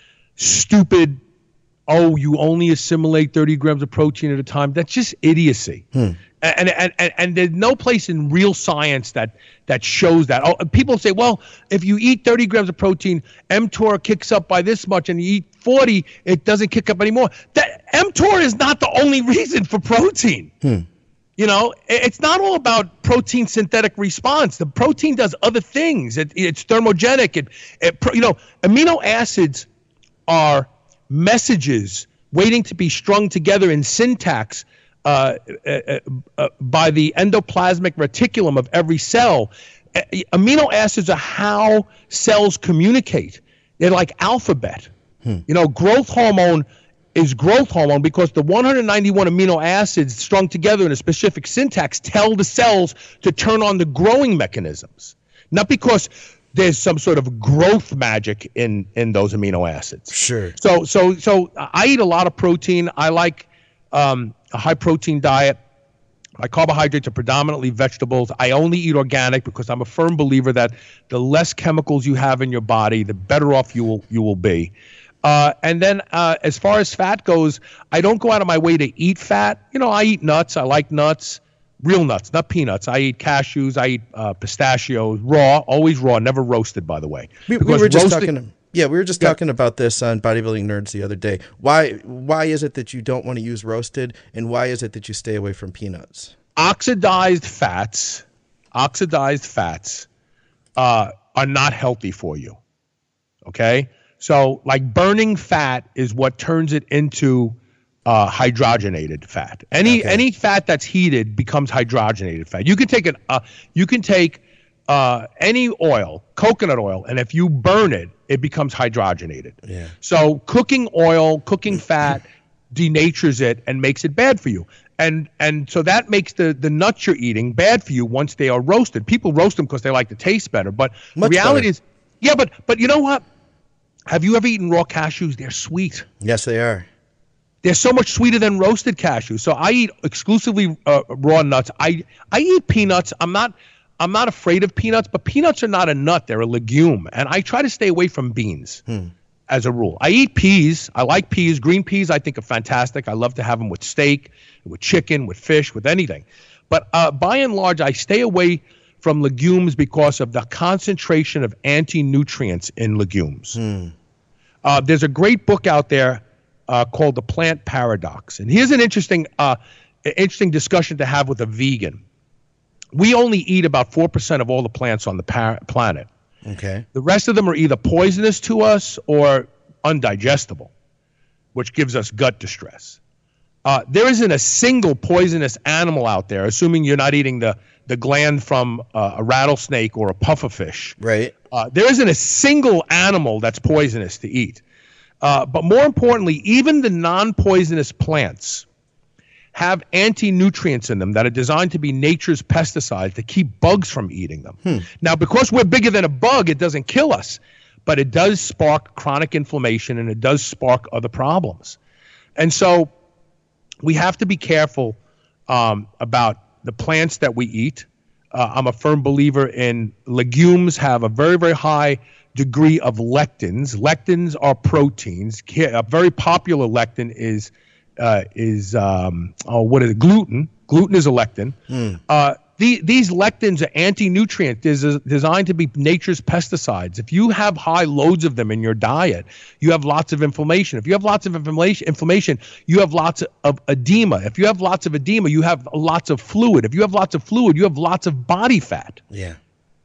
stupid, oh, you only assimilate thirty grams of protein at a time, that's just idiocy. Hmm. And, and and and there's no place in real science that that shows that. Oh, people say, well, if you eat thirty grams of protein, mTOR kicks up by this much, and you eat forty, it doesn't kick up anymore. That mTOR is not the only reason for protein. Hmm. You know, it's not all about protein synthetic response. The protein does other things. It, it's thermogenic. It, it, you know, amino acids are messages waiting to be strung together in syntax uh, uh, uh, by the endoplasmic reticulum of every cell. Uh, amino acids are how cells communicate. They're like alphabet. Hmm. You know, growth hormone is growth hormone because the one hundred ninety-one amino acids strung together in a specific syntax tell the cells to turn on the growing mechanisms, not because there's some sort of growth magic in, in those amino acids. Sure. So so so I eat a lot of protein. I like um, a high protein diet. My carbohydrates are predominantly vegetables. I only eat organic because I'm a firm believer that the less chemicals you have in your body, the better off you will you will be. Uh, and then uh, as far as fat goes, I don't go out of my way to eat fat. You know, I eat nuts. I like nuts. real nuts, not peanuts. I eat cashews. I eat uh, pistachios, raw, always raw, never roasted, by the way. We, we were just roasted, talking. Yeah, we were just yeah. talking about this on Bodybuilding Nerds the other day. Why why is it that you don't want to use roasted, and why is it that you stay away from peanuts? Oxidized fats, oxidized fats uh, are not healthy for you. Okay? So, like, burning fat is what turns it into uh, hydrogenated fat. Any okay. any fat that's heated becomes hydrogenated fat. You can take an uh, you can take uh, any oil, coconut oil, and if you burn it, it becomes hydrogenated. Yeah. So cooking oil, cooking fat denatures it and makes it bad for you. And and so that makes the, the nuts you're eating bad for you once they are roasted. People roast them because they like to taste better. But Much the reality better. is, yeah, but but you know what? Have you ever eaten raw cashews? They're sweet. Yes, they are. They're so much sweeter than roasted cashews. So I eat exclusively uh, raw nuts. I I eat peanuts. I'm not I'm not afraid of peanuts, but peanuts are not a nut. They're a legume. And I try to stay away from beans hmm. as a rule. I eat peas. I like peas. Green peas I think are fantastic. I love to have them with steak, with chicken, with fish, with anything. But uh, by and large, I stay away from legumes because of the concentration of anti-nutrients in legumes. Hmm. Uh, there's a great book out there uh, called The Plant Paradox. And here's an interesting, uh, interesting discussion to have with a vegan. We only eat about four percent of all the plants on the par- planet. Okay. The rest of them are either poisonous to us or undigestible, which gives us gut distress. Uh, there isn't a single poisonous animal out there, assuming you're not eating the, the gland from uh, a rattlesnake or a pufferfish. Right. Uh, there isn't a single animal that's poisonous to eat. Uh, but more importantly, even the non-poisonous plants have anti-nutrients in them that are designed to be nature's pesticides to keep bugs from eating them. Hmm. Now, because we're bigger than a bug, it doesn't kill us, but it does spark chronic inflammation and it does spark other problems. And so we have to be careful um, about the plants that we eat. Uh, I'm a firm believer in legumes have a very, very high degree of lectins. Lectins are proteins. A very popular lectin is Uh, is um, oh what is it? Gluten. Gluten is a lectin. Mm. Uh, the, these lectins are anti-nutrient. They're designed to be nature's pesticides. If you have high loads of them in your diet, you have lots of inflammation. If you have lots of inflammation, inflammation, you have lots of edema. If you have lots of edema, you have lots of fluid. If you have lots of fluid, you have lots of body fat. Yeah.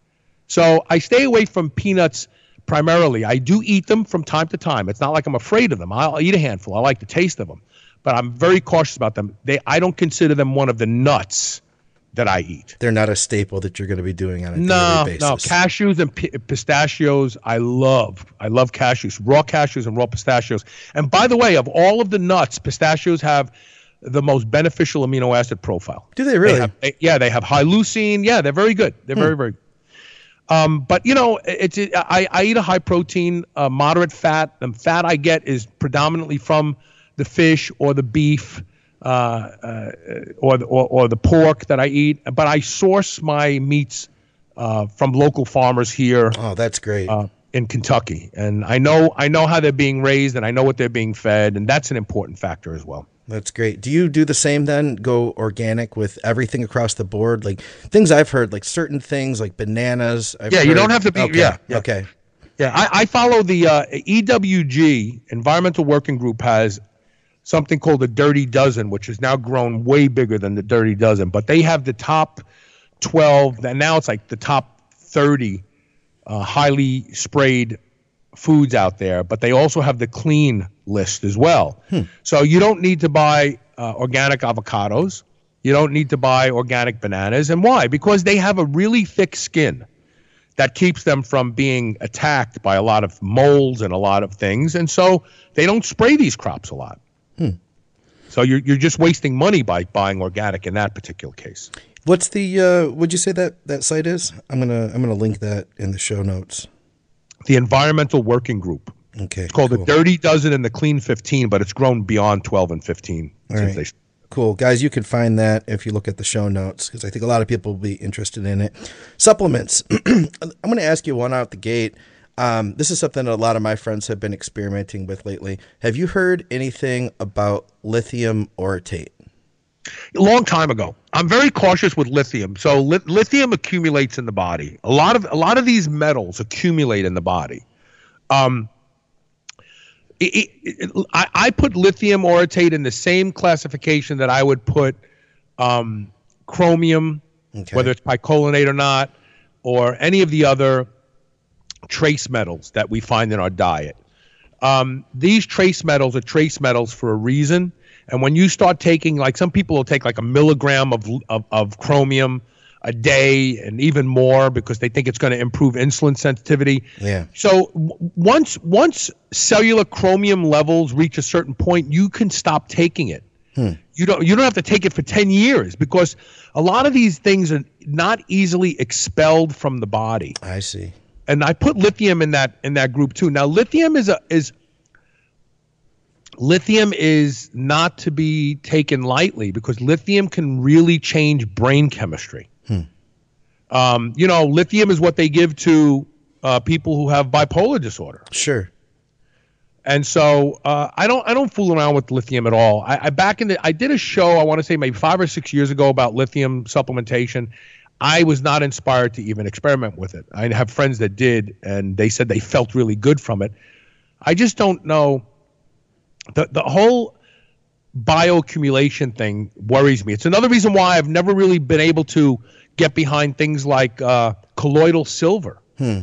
So I stay away from peanuts primarily. I do eat them from time to time. It's not like I'm afraid of them. I'll eat a handful. I like the taste of them. But I'm very cautious about them. They, I don't consider them one of the nuts that I eat. They're not a staple that you're going to be doing on a no, daily basis. No, cashews and p- pistachios, I love. I love cashews, raw cashews and raw pistachios. And by the way, of all of the nuts, pistachios have the most beneficial amino acid profile. Do they really? They have, they, yeah, they have high leucine. Yeah, they're very good. They're hmm. very, very good. Um, but, you know, it's it, I, I eat a high protein, uh, moderate fat. The fat I get is predominantly from the fish or the beef uh, uh, or, the, or or the pork that I eat, but I source my meats uh, from local farmers here. Oh, that's great. Uh, in Kentucky, and I know I know how they're being raised, and I know what they're being fed, and that's an important factor as well. That's great. Do you do the same then? Go organic with everything across the board, like things I've heard, like certain things like bananas. I've yeah, heard, you don't have to be. Okay, yeah, yeah. Okay. Yeah, I, I follow the uh, E W G Environmental Working Group has something called the Dirty Dozen, which has now grown way bigger than the Dirty Dozen. But they have the top twelve, and now it's like the top thirty uh, highly sprayed foods out there. But they also have the clean list as well. Hmm. So you don't need to buy uh, organic avocados. You don't need to buy organic bananas. And why? Because they have a really thick skin that keeps them from being attacked by a lot of molds and a lot of things. And so they don't spray these crops a lot. Hmm. So you're you're just wasting money by buying organic in that particular case. What's the uh, would you say that that site is? I'm gonna I'm gonna link that in the show notes. The Environmental Working Group. Okay. It's called cool. the Dirty Dozen and the Clean fifteen, but it's grown beyond twelve and fifteen. All right. They... Cool. Guys, you can find that if you look at the show notes, because I think a lot of people will be interested in it. Supplements. I'm going to ask you one out the gate. Um, this is something that a lot of my friends have been experimenting with lately. Have you heard anything about lithium orotate? A long time ago. I'm very cautious with lithium. So li- lithium accumulates in the body. A lot of a lot of these metals accumulate in the body. Um, it, it, it, I, I put lithium orotate in the same classification that I would put um, chromium, okay. whether it's picolinate or not, or any of the other trace metals that we find in our diet. Um, these trace metals are trace metals for a reason. And when you start taking, like some people will take like a milligram of, of, of chromium a day and even more because they think it's going to improve insulin sensitivity. Yeah. So w- once once cellular chromium levels reach a certain point, you can stop taking it. Hmm. You don't you don't have to take it for ten years because a lot of these things are not easily expelled from the body. I see. And I put lithium in that in that group too. Now lithium is a is Lithium is not to be taken lightly because lithium can really change brain chemistry. Hmm. Um, you know, lithium is what they give to uh, people who have bipolar disorder. Sure. And so uh, I don't I don't fool around with lithium at all. I, I back in the I did a show I want to say maybe five or six years ago about lithium supplementation. I was not inspired to even experiment with it. I have friends that did, and they said they felt really good from it. I just don't know. The the whole bioaccumulation thing worries me. It's another reason why I've never really been able to get behind things like uh, colloidal silver. Hmm.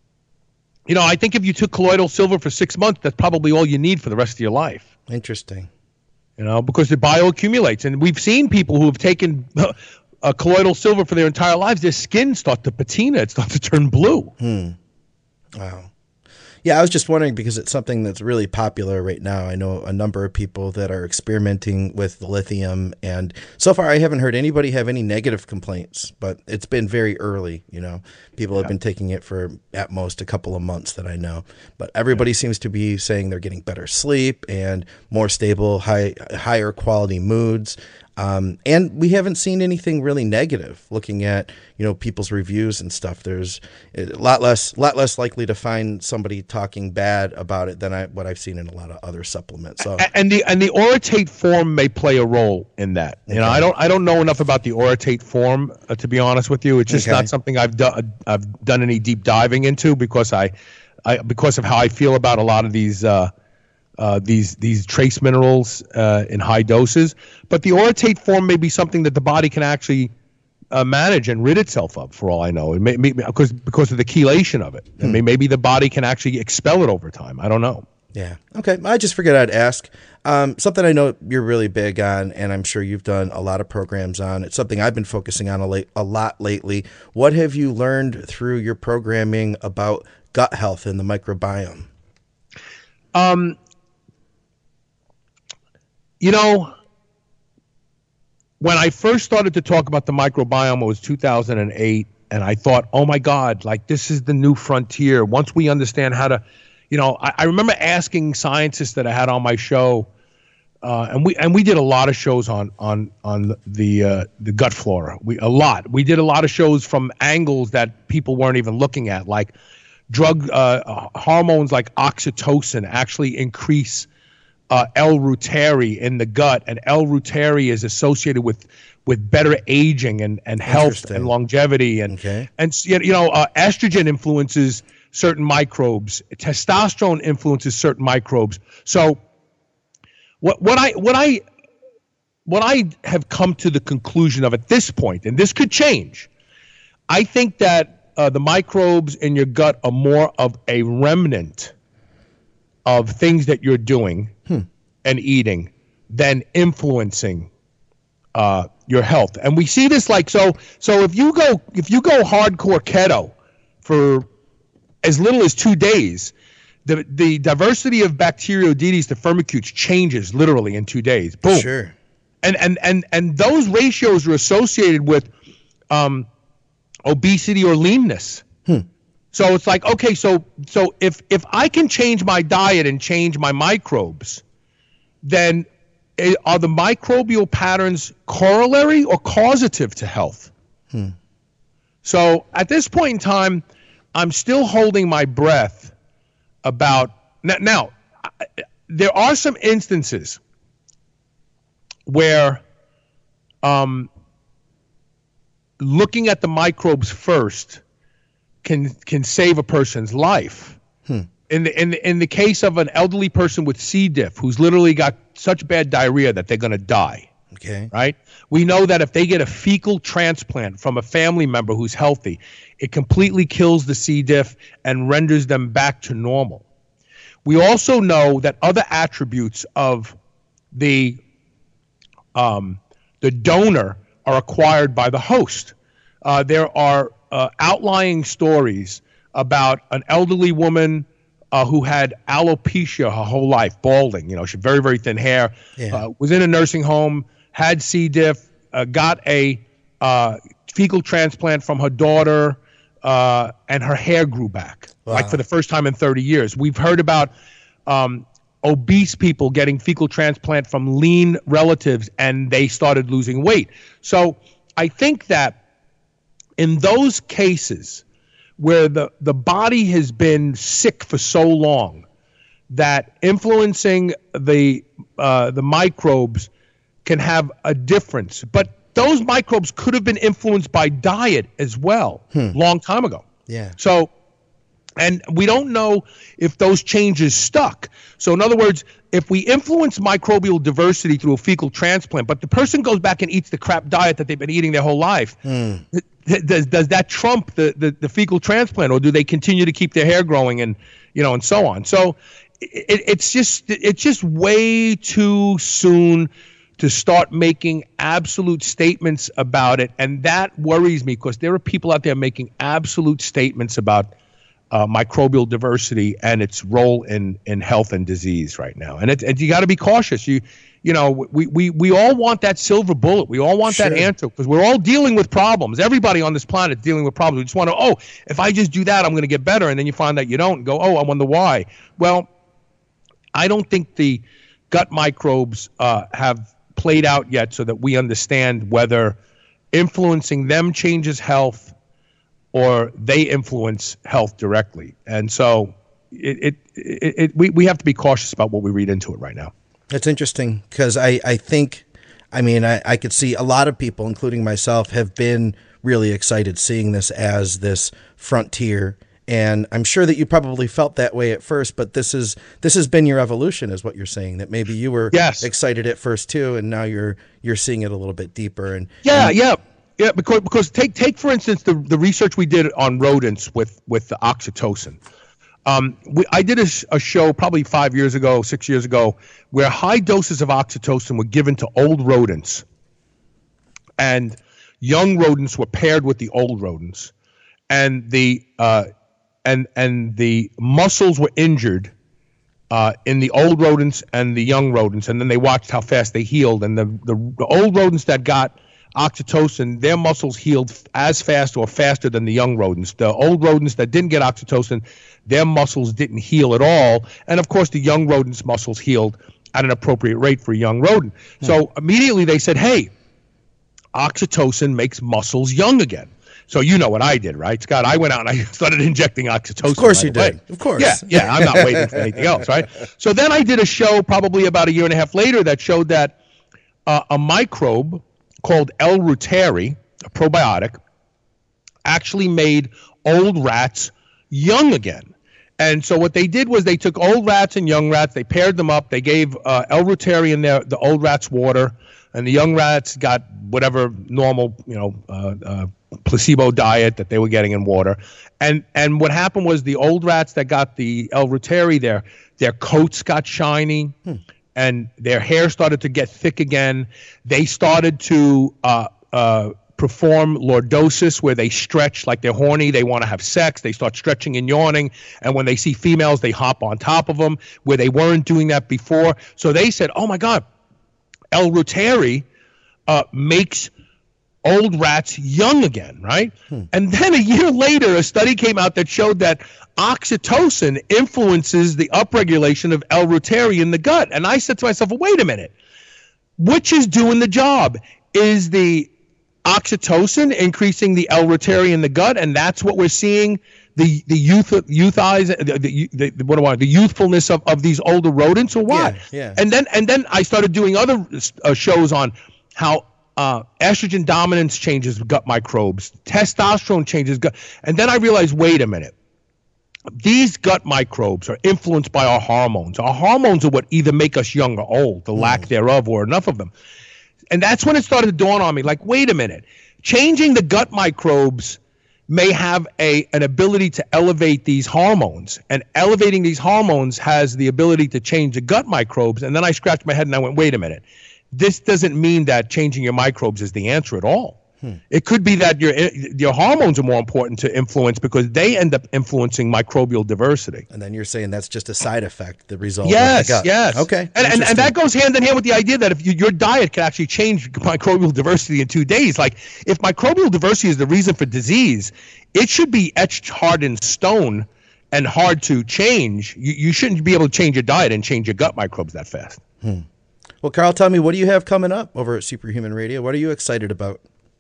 You know, I think if you took colloidal silver for six months, that's probably all you need for the rest of your life. Interesting. You know, because it bioaccumulates. And we've seen people who have taken uh, colloidal silver for their entire lives, their skin start to patina. It starts to turn blue. Hmm. Wow. Yeah, I was just wondering because it's something that's really popular right now. I know a number of people that are experimenting with the lithium, and so far I haven't heard anybody have any negative complaints, but it's been very early, you know. People yeah. have been taking it for at most a couple of months that I know, but everybody yeah. seems to be saying they're getting better sleep and more stable, high, higher quality moods. Um, and we haven't seen anything really negative looking at, you know, people's reviews and stuff. There's a lot less, lot less likely to find somebody talking bad about it than I, what I've seen in a lot of other supplements. So, and the, and the orotate form may play a role in that. You okay. know, I don't, I don't know enough about the orotate form, uh, to be honest with you. It's just okay. not something I've done, I've done any deep diving into because I, I, because of how I feel about a lot of these, uh, Uh, these these trace minerals uh, in high doses, but the orotate form may be something that the body can actually uh, manage and rid itself of. For all I know, it may, may because because of the chelation of it, hmm. and may, maybe the body can actually expel it over time. I don't know. Yeah. Okay. I just figured I'd ask. Um, something I know you're really big on, and I'm sure you've done a lot of programs on. It's something I've been focusing on a, late, a lot lately. What have you learned through your programming about gut health and the microbiome? Um. You know, when I first started to talk about the microbiome, it was two thousand eight, and I thought, oh, my God, like this is the new frontier. Once we understand how to, you know, I, I remember asking scientists that I had on my show, uh, and we and we did a lot of shows on on on the uh, the gut flora. We a lot. We did a lot of shows from angles that people weren't even looking at, like drug uh, hormones like oxytocin actually increase Uh, L-reuteri in the gut, and L-reuteri is associated with with better aging and, and health and longevity, and okay. and you know uh, estrogen influences certain microbes, testosterone influences certain microbes. So what what I what I what I have come to the conclusion of at this point, and this could change, I think that uh, the microbes in your gut are more of a remnant of things that you're doing hmm. and eating than influencing uh, your health. And we see this like, so, so if you go, if you go hardcore keto for as little as two days, the, the diversity of Bacteroidetes to Firmicutes changes literally in two days. Boom. Sure. And, and, and, and those ratios are associated with um, obesity or leanness. Hmm. So it's like, okay, so so if if I can change my diet and change my microbes, then it, are the microbial patterns corollary or causative to health? Hmm. So at this point in time, I'm still holding my breath about now, now there are some instances where um, looking at the microbes first can can save a person's life. Hmm. In the in the, in the case of an elderly person with C. diff who's literally got such bad diarrhea that they're going to die. Okay. Right? We know that if they get a fecal transplant from a family member who's healthy, it completely kills the C. diff and renders them back to normal. We also know that other attributes of the um, the donor are acquired by the host. Uh, there are uh, outlying stories about an elderly woman uh, who had alopecia her whole life, balding. You know, she had very, very thin hair, yeah. uh, was in a nursing home, had C. diff, uh, got a uh, fecal transplant from her daughter, uh, and her hair grew back, wow. like for the first time in thirty years. We've heard about um, obese people getting fecal transplant from lean relatives, and they started losing weight. So I think that in those cases where the, the body has been sick for so long that influencing the uh, the microbes can have a difference. But those microbes could have been influenced by diet as well, hmm. long time ago. Yeah. So, and we don't know if those changes stuck. So in other words, if we influence microbial diversity through a fecal transplant, but the person goes back and eats the crap diet that they've been eating their whole life, hmm. does does that trump the, the, the fecal transplant, or do they continue to keep their hair growing and, you know, and so on? So it, it's just it's just way too soon to start making absolute statements about it. And that worries me because there are people out there making absolute statements about uh, microbial diversity and its role in, in health and disease right now. And, it, and you got to be cautious. You you know, we, we, we all want that silver bullet. We all want sure. that answer because we're all dealing with problems. Everybody on this planet is dealing with problems. We just want to, oh, if I just do that, I'm going to get better. And then you find that you don't and go, oh, I wonder why. Well, I don't think the gut microbes uh, have played out yet so that we understand whether influencing them changes health or they influence health directly. And so it, it, it, it we, we have to be cautious about what we read into it right now. That's interesting because I, I think, I mean, I, I could see a lot of people, including myself, have been really excited seeing this as this frontier. And I'm sure that you probably felt that way at first, but this is this has been your evolution, is what you're saying. That maybe you were yes. excited at first too, and now you're you're seeing it a little bit deeper. And yeah, and, yeah, yeah. Because because take take for instance the the research we did on rodents with with the oxytocin. Um, we, I did a, a show probably five years ago, six years ago, where high doses of oxytocin were given to old rodents, and young rodents were paired with the old rodents, and the uh, and and the muscles were injured uh, in the old rodents and the young rodents, and then they watched how fast they healed. And the, the, the old rodents that got oxytocin, their muscles healed as fast or faster than the young rodents. The old rodents that didn't get oxytocin, their muscles didn't heal at all. And of course, the young rodents' muscles healed at an appropriate rate for a young rodent. Hmm. So immediately they said, hey, oxytocin makes muscles young again. So you know what I did, right, Scott? I went out and I started injecting oxytocin. Of course right you away. did. Of course. Yeah, yeah. I'm not waiting for anything else, right? So then I did a show probably about a year and a half later that showed that uh, a microbe called L. reuteri, a probiotic, actually made old rats young again. And so what they did was they took old rats and young rats, they paired them up, they gave uh, L. reuteri in their, the old rats water, and the young rats got whatever normal, you know, uh, uh, placebo diet that they were getting in water. And and what happened was the old rats that got the L. reuteri, their, their coats got shiny, hmm. and their hair started to get thick again. They started to uh, uh, perform lordosis, where they stretch like they're horny. They want to have sex. They start stretching and yawning. And when they see females, they hop on top of them, where they weren't doing that before. So they said, oh, my God, L. reuteri uh, makes old rats young again, right? Hmm. And then a year later, a study came out that showed that oxytocin influences the upregulation of L. reuteri in the gut. And I said to myself, well, wait a minute. Which is doing the job? Is the oxytocin increasing the L. reuteri in the gut? And that's what we're seeing, the the youth youthize the, the, the what do I the youthfulness of, of these older rodents, or what? Yeah, yeah. And then and then I started doing other uh, shows on how uh, estrogen dominance changes gut microbes, testosterone changes gut, and then I realized, wait a minute. These gut microbes are influenced by our hormones. Our hormones are what either make us young or old, the mm. lack thereof, or enough of them. And that's when it started to dawn on me, like, wait a minute. Changing the gut microbes may have a an ability to elevate these hormones. And elevating these hormones has the ability to change the gut microbes. And then I scratched my head and I went, wait a minute. This doesn't mean that changing your microbes is the answer at all. Hmm. It could be that your your hormones are more important to influence because they end up influencing microbial diversity. And then you're saying that's just a side effect, the result yes, of the gut. Yes, okay. And, and and that goes hand in hand with the idea that if you, your diet can actually change microbial diversity in two days. Like if microbial diversity is the reason for disease, it should be etched hard in stone and hard to change. You, you shouldn't be able to change your diet and change your gut microbes that fast. Hmm. Well, Carl, tell me, what do you have coming up over at Superhuman Radio? What are you excited about?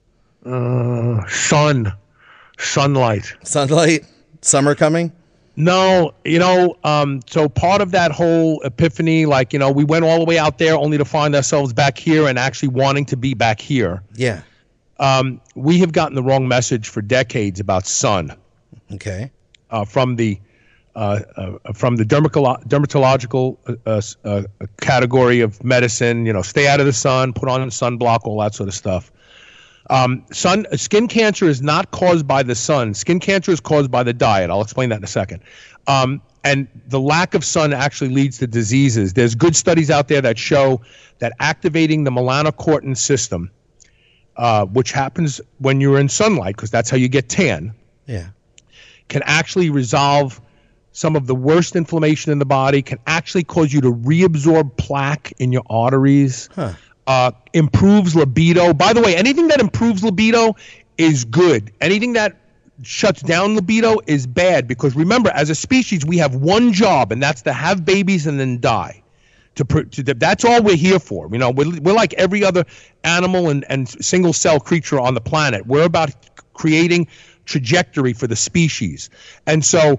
Uh, sun, sunlight, sunlight, summer coming. No, you know, um, so part of that whole epiphany, like, you know, we went all the way out there only to find ourselves back here and actually wanting to be back here. Yeah. Um, we have gotten the wrong message for decades about sun. Okay. Uh, from the uh, uh, from the dermatolo- dermatological uh, uh, category of medicine, you know, stay out of the sun, put on sunblock, all that sort of stuff. Um, sun, skin cancer is not caused by the sun. Skin cancer is caused by the diet. I'll explain that in a second. Um, and the lack of sun actually leads to diseases. There's good studies out there that show that activating the melanocortin system, uh, which happens when you're in sunlight, because that's how you get tan, yeah, can actually resolve some of the worst inflammation in the body, can actually cause you to reabsorb plaque in your arteries. Huh. Uh, improves libido. By the way, anything that improves libido is good. Anything that shuts down libido is bad, because remember, as a species, we have one job, and that's to have babies and then die. To, to that's all we're here for. You know, we're, we're like every other animal and, and single cell creature on the planet. We're about creating trajectory for the species. And so,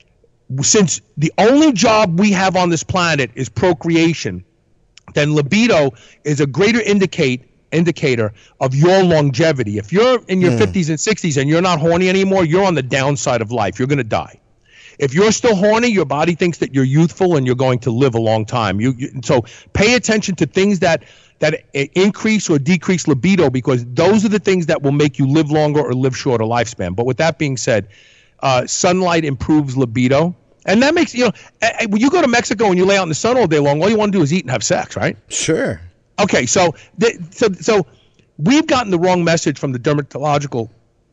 since the only job we have on this planet is procreation, then libido is a greater indicate indicator of your longevity. If you're in your mm. fifties and sixties and you're not horny anymore, you're on the downside of life. You're going to die. If you're still horny, your body thinks that you're youthful and you're going to live a long time. You, you so pay attention to things that that increase or decrease libido, because those are the things that will make you live longer or live shorter lifespan. But with that being said, uh, sunlight improves libido. And that makes, you know, when you go to Mexico and you lay out in the sun all day long, all you want to do is eat and have sex, right? Sure. Okay, so the, so so we've gotten the wrong message from the Dermatological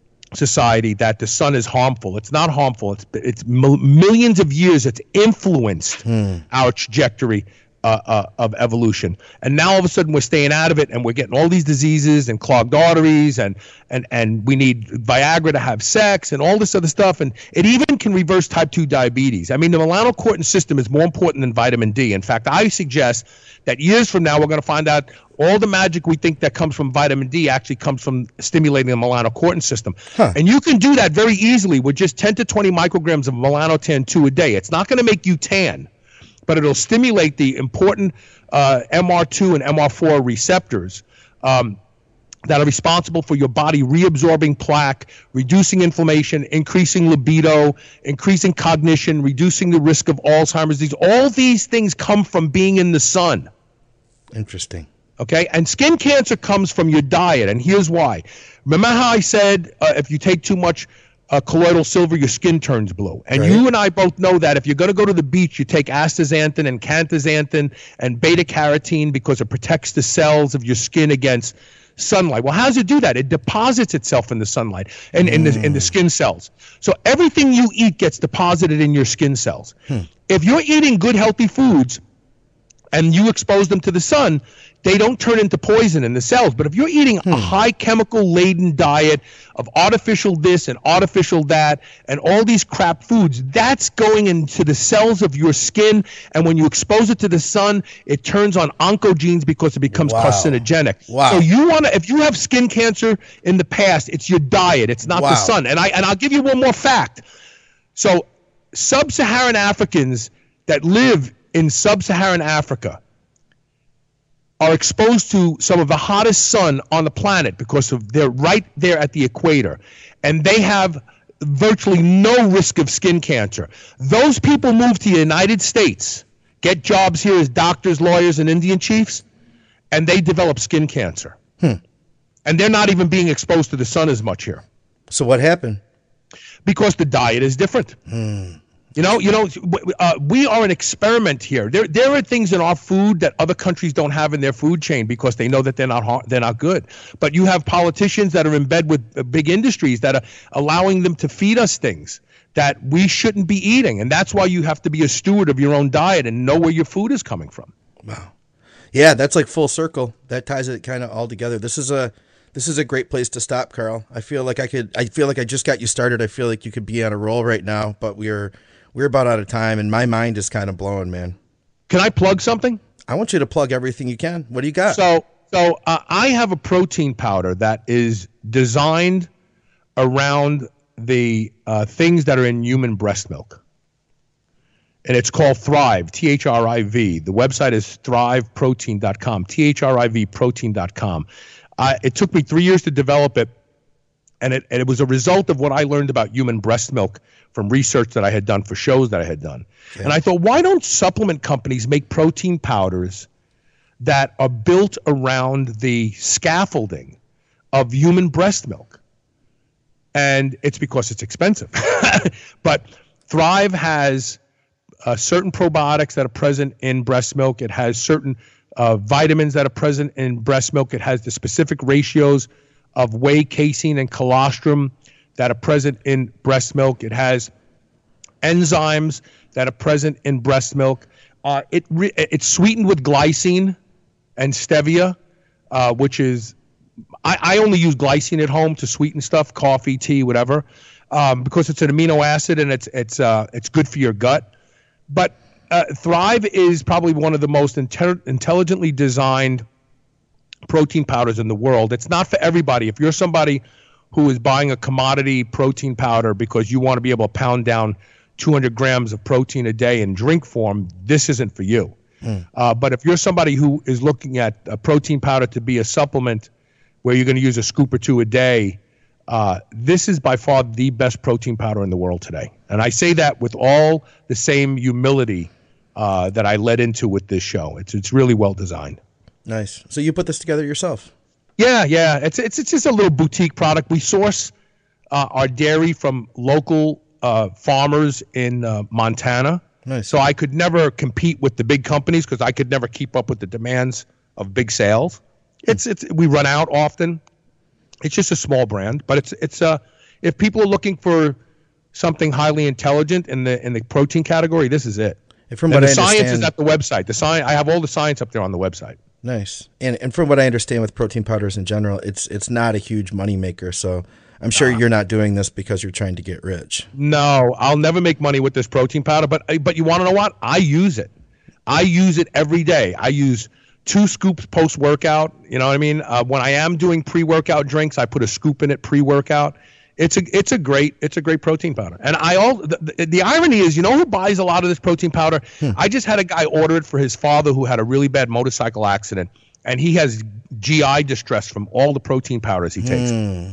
Society that the sun is harmful. It's not harmful. It's it's millions of years it's influenced hmm. our trajectory uh, uh, of evolution. And now all of a sudden we're staying out of it, and we're getting all these diseases and clogged arteries, and and and we need Viagra to have sex and all this other stuff. And it even can reverse type two diabetes. I mean, the melanocortin system is more important than vitamin D. In fact, I suggest that years from now we're going to find out all the magic we think that comes from vitamin D actually comes from stimulating the melanocortin system. Huh. And you can do that very easily with just ten to twenty micrograms of melanotan two a day. It's not going to make you tan, but it'll stimulate the important uh, M R two and M R four receptors um, that are responsible for your body reabsorbing plaque, reducing inflammation, increasing libido, increasing cognition, reducing the risk of Alzheimer's disease. All these things come from being in the sun. Interesting. Okay, and skin cancer comes from your diet, and here's why. Remember how I said uh, if you take too much uh, colloidal silver, your skin turns blue? And right. You and I both know that if you're going to go to the beach, you take astaxanthin and canthaxanthin and beta-carotene because it protects the cells of your skin against sunlight. Well, how does it do that? It deposits itself in the sunlight and mm. in the in the skin cells. So everything you eat gets deposited in your skin cells. Hmm. If you're eating good, healthy foods and you expose them to the sun, they don't turn into poison in the cells. But if you're eating hmm. a high chemical laden diet of artificial this and artificial that and all these crap foods, that's going into the cells of your skin. And when you expose it to the sun, it turns on oncogenes because it becomes wow. carcinogenic. Wow. So you want to, if you have skin cancer in the past, it's your diet. It's not wow. the sun. And I and I'll give you one more fact. So sub-Saharan Africans that live in sub-Saharan Africa, are exposed to some of the hottest sun on the planet because of they're right there at the equator, and they have virtually no risk of skin cancer. Those people move to the United States, get jobs here as doctors, lawyers, and Indian chiefs, and they develop skin cancer. Hmm. And they're not even being exposed to the sun as much here. So what happened? Because the diet is different. Hmm. You know, you know, uh, we are an experiment here. There, there are things in our food that other countries don't have in their food chain because they know that they're not har- they're not good. But you have politicians that are in bed with uh, big industries that are allowing them to feed us things that we shouldn't be eating, and that's why you have to be a steward of your own diet and know where your food is coming from. Wow, yeah, that's like full circle. That ties it kind of all together. This is a this is a great place to stop, Carl. I feel like I could. I feel like I just got you started. I feel like you could be on a roll right now, but we're. We're about out of time, and my mind is kind of blowing, man. Can I plug something? I want you to plug everything you can. What do you got? So, so uh, I have a protein powder that is designed around the uh, things that are in human breast milk, and it's called Thrive, T H R I V. The website is thrive protein dot com, T H R I V protein dot com. Uh, it took me three years to develop it, and it, and it was a result of what I learned about human breast milk from research that I had done for shows that I had done. Yeah. And I thought, why don't supplement companies make protein powders that are built around the scaffolding of human breast milk? And it's because it's expensive. But Thrive has uh, certain probiotics that are present in breast milk. It has certain uh, vitamins that are present in breast milk. It has the specific ratios of whey, casein, and colostrum that are present in breast milk. It has enzymes that are present in breast milk. Uh, it re- it's sweetened with glycine and stevia, uh, which is I, I only use glycine at home to sweeten stuff, coffee, tea, whatever, um, because it's an amino acid and it's it's uh, it's good for your gut. But uh, Thrive is probably one of the most inter- intelligently designed protein powders in the world. It's not for everybody. If you're somebody who is buying a commodity protein powder because you want to be able to pound down two hundred grams of protein a day in drink form, this isn't for you. Mm. Uh, but if you're somebody who is looking at a protein powder to be a supplement where you're going to use a scoop or two a day, uh, this is by far the best protein powder in the world today. And I say that with all the same humility uh, that I led into with this show. It's it's really well designed. Nice. So you put this together yourself? Yeah, yeah. It's it's it's just a little boutique product. We source uh, our dairy from local uh, farmers in uh, Montana. Nice. So I could never compete with the big companies because I could never keep up with the demands of big sales. It's it's we run out often. It's just a small brand, but it's it's uh if people are looking for something highly intelligent in the in the protein category, this is it. And from and what the I science understand, is at the website. The science I have all the science up there on the website. Nice. And and from what I understand with protein powders in general, it's it's not a huge money maker. So I'm sure uh, you're not doing this because you're trying to get rich. No, I'll never make money with this protein powder. But but you want to know what? I use it. I use it every day. I use two scoops post-workout. You know what I mean? Uh, when I am doing pre-workout drinks, I put a scoop in it pre-workout. It's a it's a great it's a great protein powder. And I all the, the, the irony is, you know who buys a lot of this protein powder? Hmm. I just had a guy order it for his father who had a really bad motorcycle accident, and he has G I distress from all the protein powders he takes. Hmm.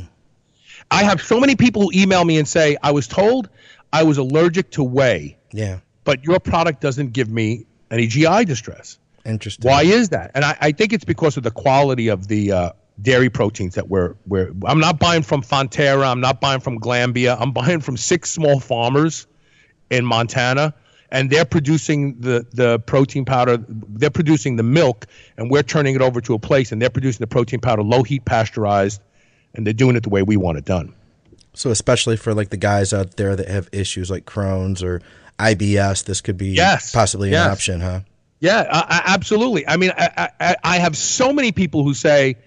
I have so many people who email me and say, I was told I was allergic to whey. Yeah. But your product doesn't give me any G I distress. Interesting. Why is that? And I, I think it's because of the quality of the uh, dairy proteins that we're, we're – I'm not buying from Fonterra. I'm not buying from Glanbia. I'm buying from six small farmers in Montana, and they're producing the, the protein powder. They're producing the milk, and we're turning it over to a place, and they're producing the protein powder low-heat pasteurized, and they're doing it the way we want it done. So especially for like the guys out there that have issues like Crohn's or I B S, this could be yes. possibly yes. an option, huh? Yeah, uh, absolutely. I mean, I, I, I have so many people who say,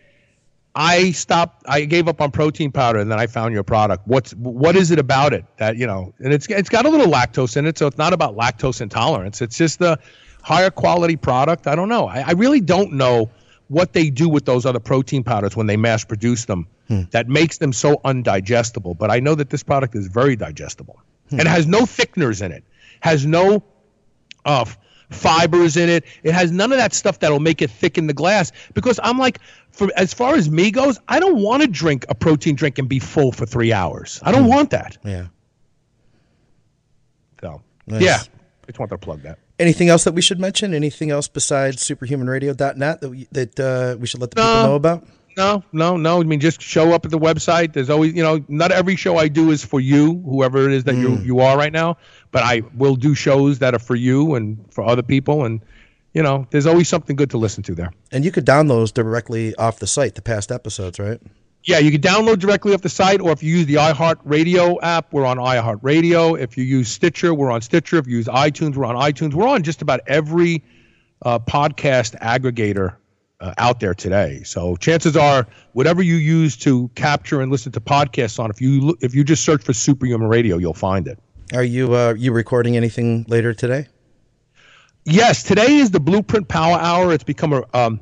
I stopped, I gave up on protein powder and then I found your product. What's, what is it about it that, you know, and it's, it's got a little lactose in it. So it's not about lactose intolerance. It's just the higher quality product. I don't know. I, I really don't know what they do with those other protein powders when they mass produce them hmm. that makes them so undigestible. But I know that this product is very digestible hmm. and has no thickeners in it, has no uh, fibers in it. It has none of that stuff that'll make it thicken the glass. Because I'm like, for as far as me goes, I don't want to drink a protein drink and be full for three hours. I don't mm. want that. Yeah. So, nice. yeah, I just wanted to plug that. Anything else that we should mention? Anything else besides superhuman radio dot net that we, that uh, we should let the people no, know about? No, no, no. I mean, just show up at the website. There's always, you know, not every show I do is for you, whoever it is that mm. you you are right now. But I will do shows that are for you and for other people. And, you know, there's always something good to listen to there. And you could download those directly off the site, the past episodes, right? Yeah, you can download directly off the site, or if you use the iHeartRadio app, we're on iHeartRadio. If you use Stitcher, we're on Stitcher. If you use iTunes, we're on iTunes. We're on just about every uh, podcast aggregator uh, out there today. So chances are, whatever you use to capture and listen to podcasts on, if you if you just search for Superhuman Radio, you'll find it. Are you uh, you recording anything later today? Yes, today is the Blueprint Power Hour. It's become a um,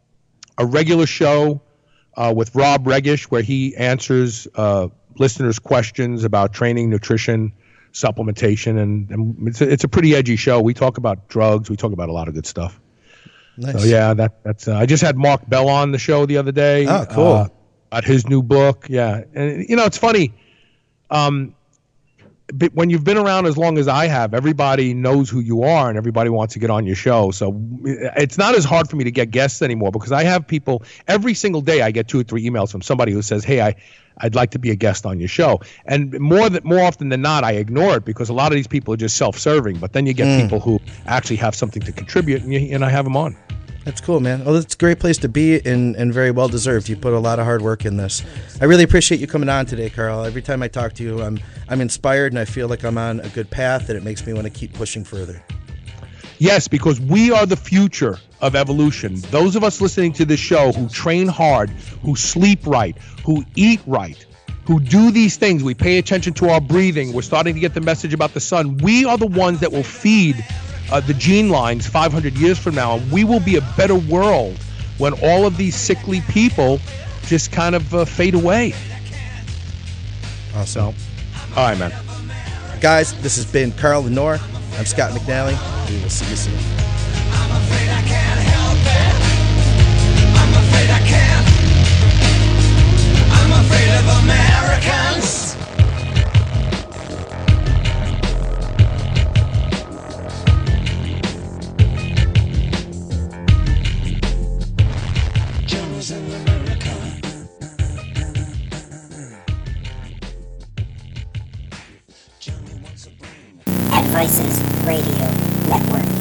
a regular show. Uh, with Rob Regish, where he answers uh, listeners' questions about training, nutrition, supplementation, and, and it's, a, it's a pretty edgy show. We talk about drugs. We talk about a lot of good stuff. Nice. So, yeah, that that's. Uh, I just had Mark Bell on the show the other day. Oh, cool. Uh, about his new book. Yeah. And, you know, it's funny. Um, but when you've been around as long as I have, everybody knows who you are and everybody wants to get on your show. So it's not as hard for me to get guests anymore because I have people every single day. I get two or three emails from somebody who says, hey, I, I'd like to be a guest on your show. And more than more often than not, I ignore it because a lot of these people are just self-serving. But then you get mm. people who actually have something to contribute and, you, and I have them on. That's cool, man. Well, it's a great place to be and, and very well deserved. You put a lot of hard work in this. I really appreciate you coming on today, Carl. Every time I talk to you, I'm I'm inspired and I feel like I'm on a good path and it makes me want to keep pushing further. Yes, because we are the future of evolution. Those of us listening to this show who train hard, who sleep right, who eat right, who do these things, we pay attention to our breathing, we're starting to get the message about the sun. We are the ones that will feed Uh, the gene lines five hundred years from now, and we will be a better world when all of these sickly people just kind of uh, fade away. Awesome. So, all right, man. Guys, this has been Carl Lenore. I'm Scott McNally. We will see you soon. I'm afraid I can't help it. I'm afraid I can't. I'm afraid of Americans. Advices Radio Network.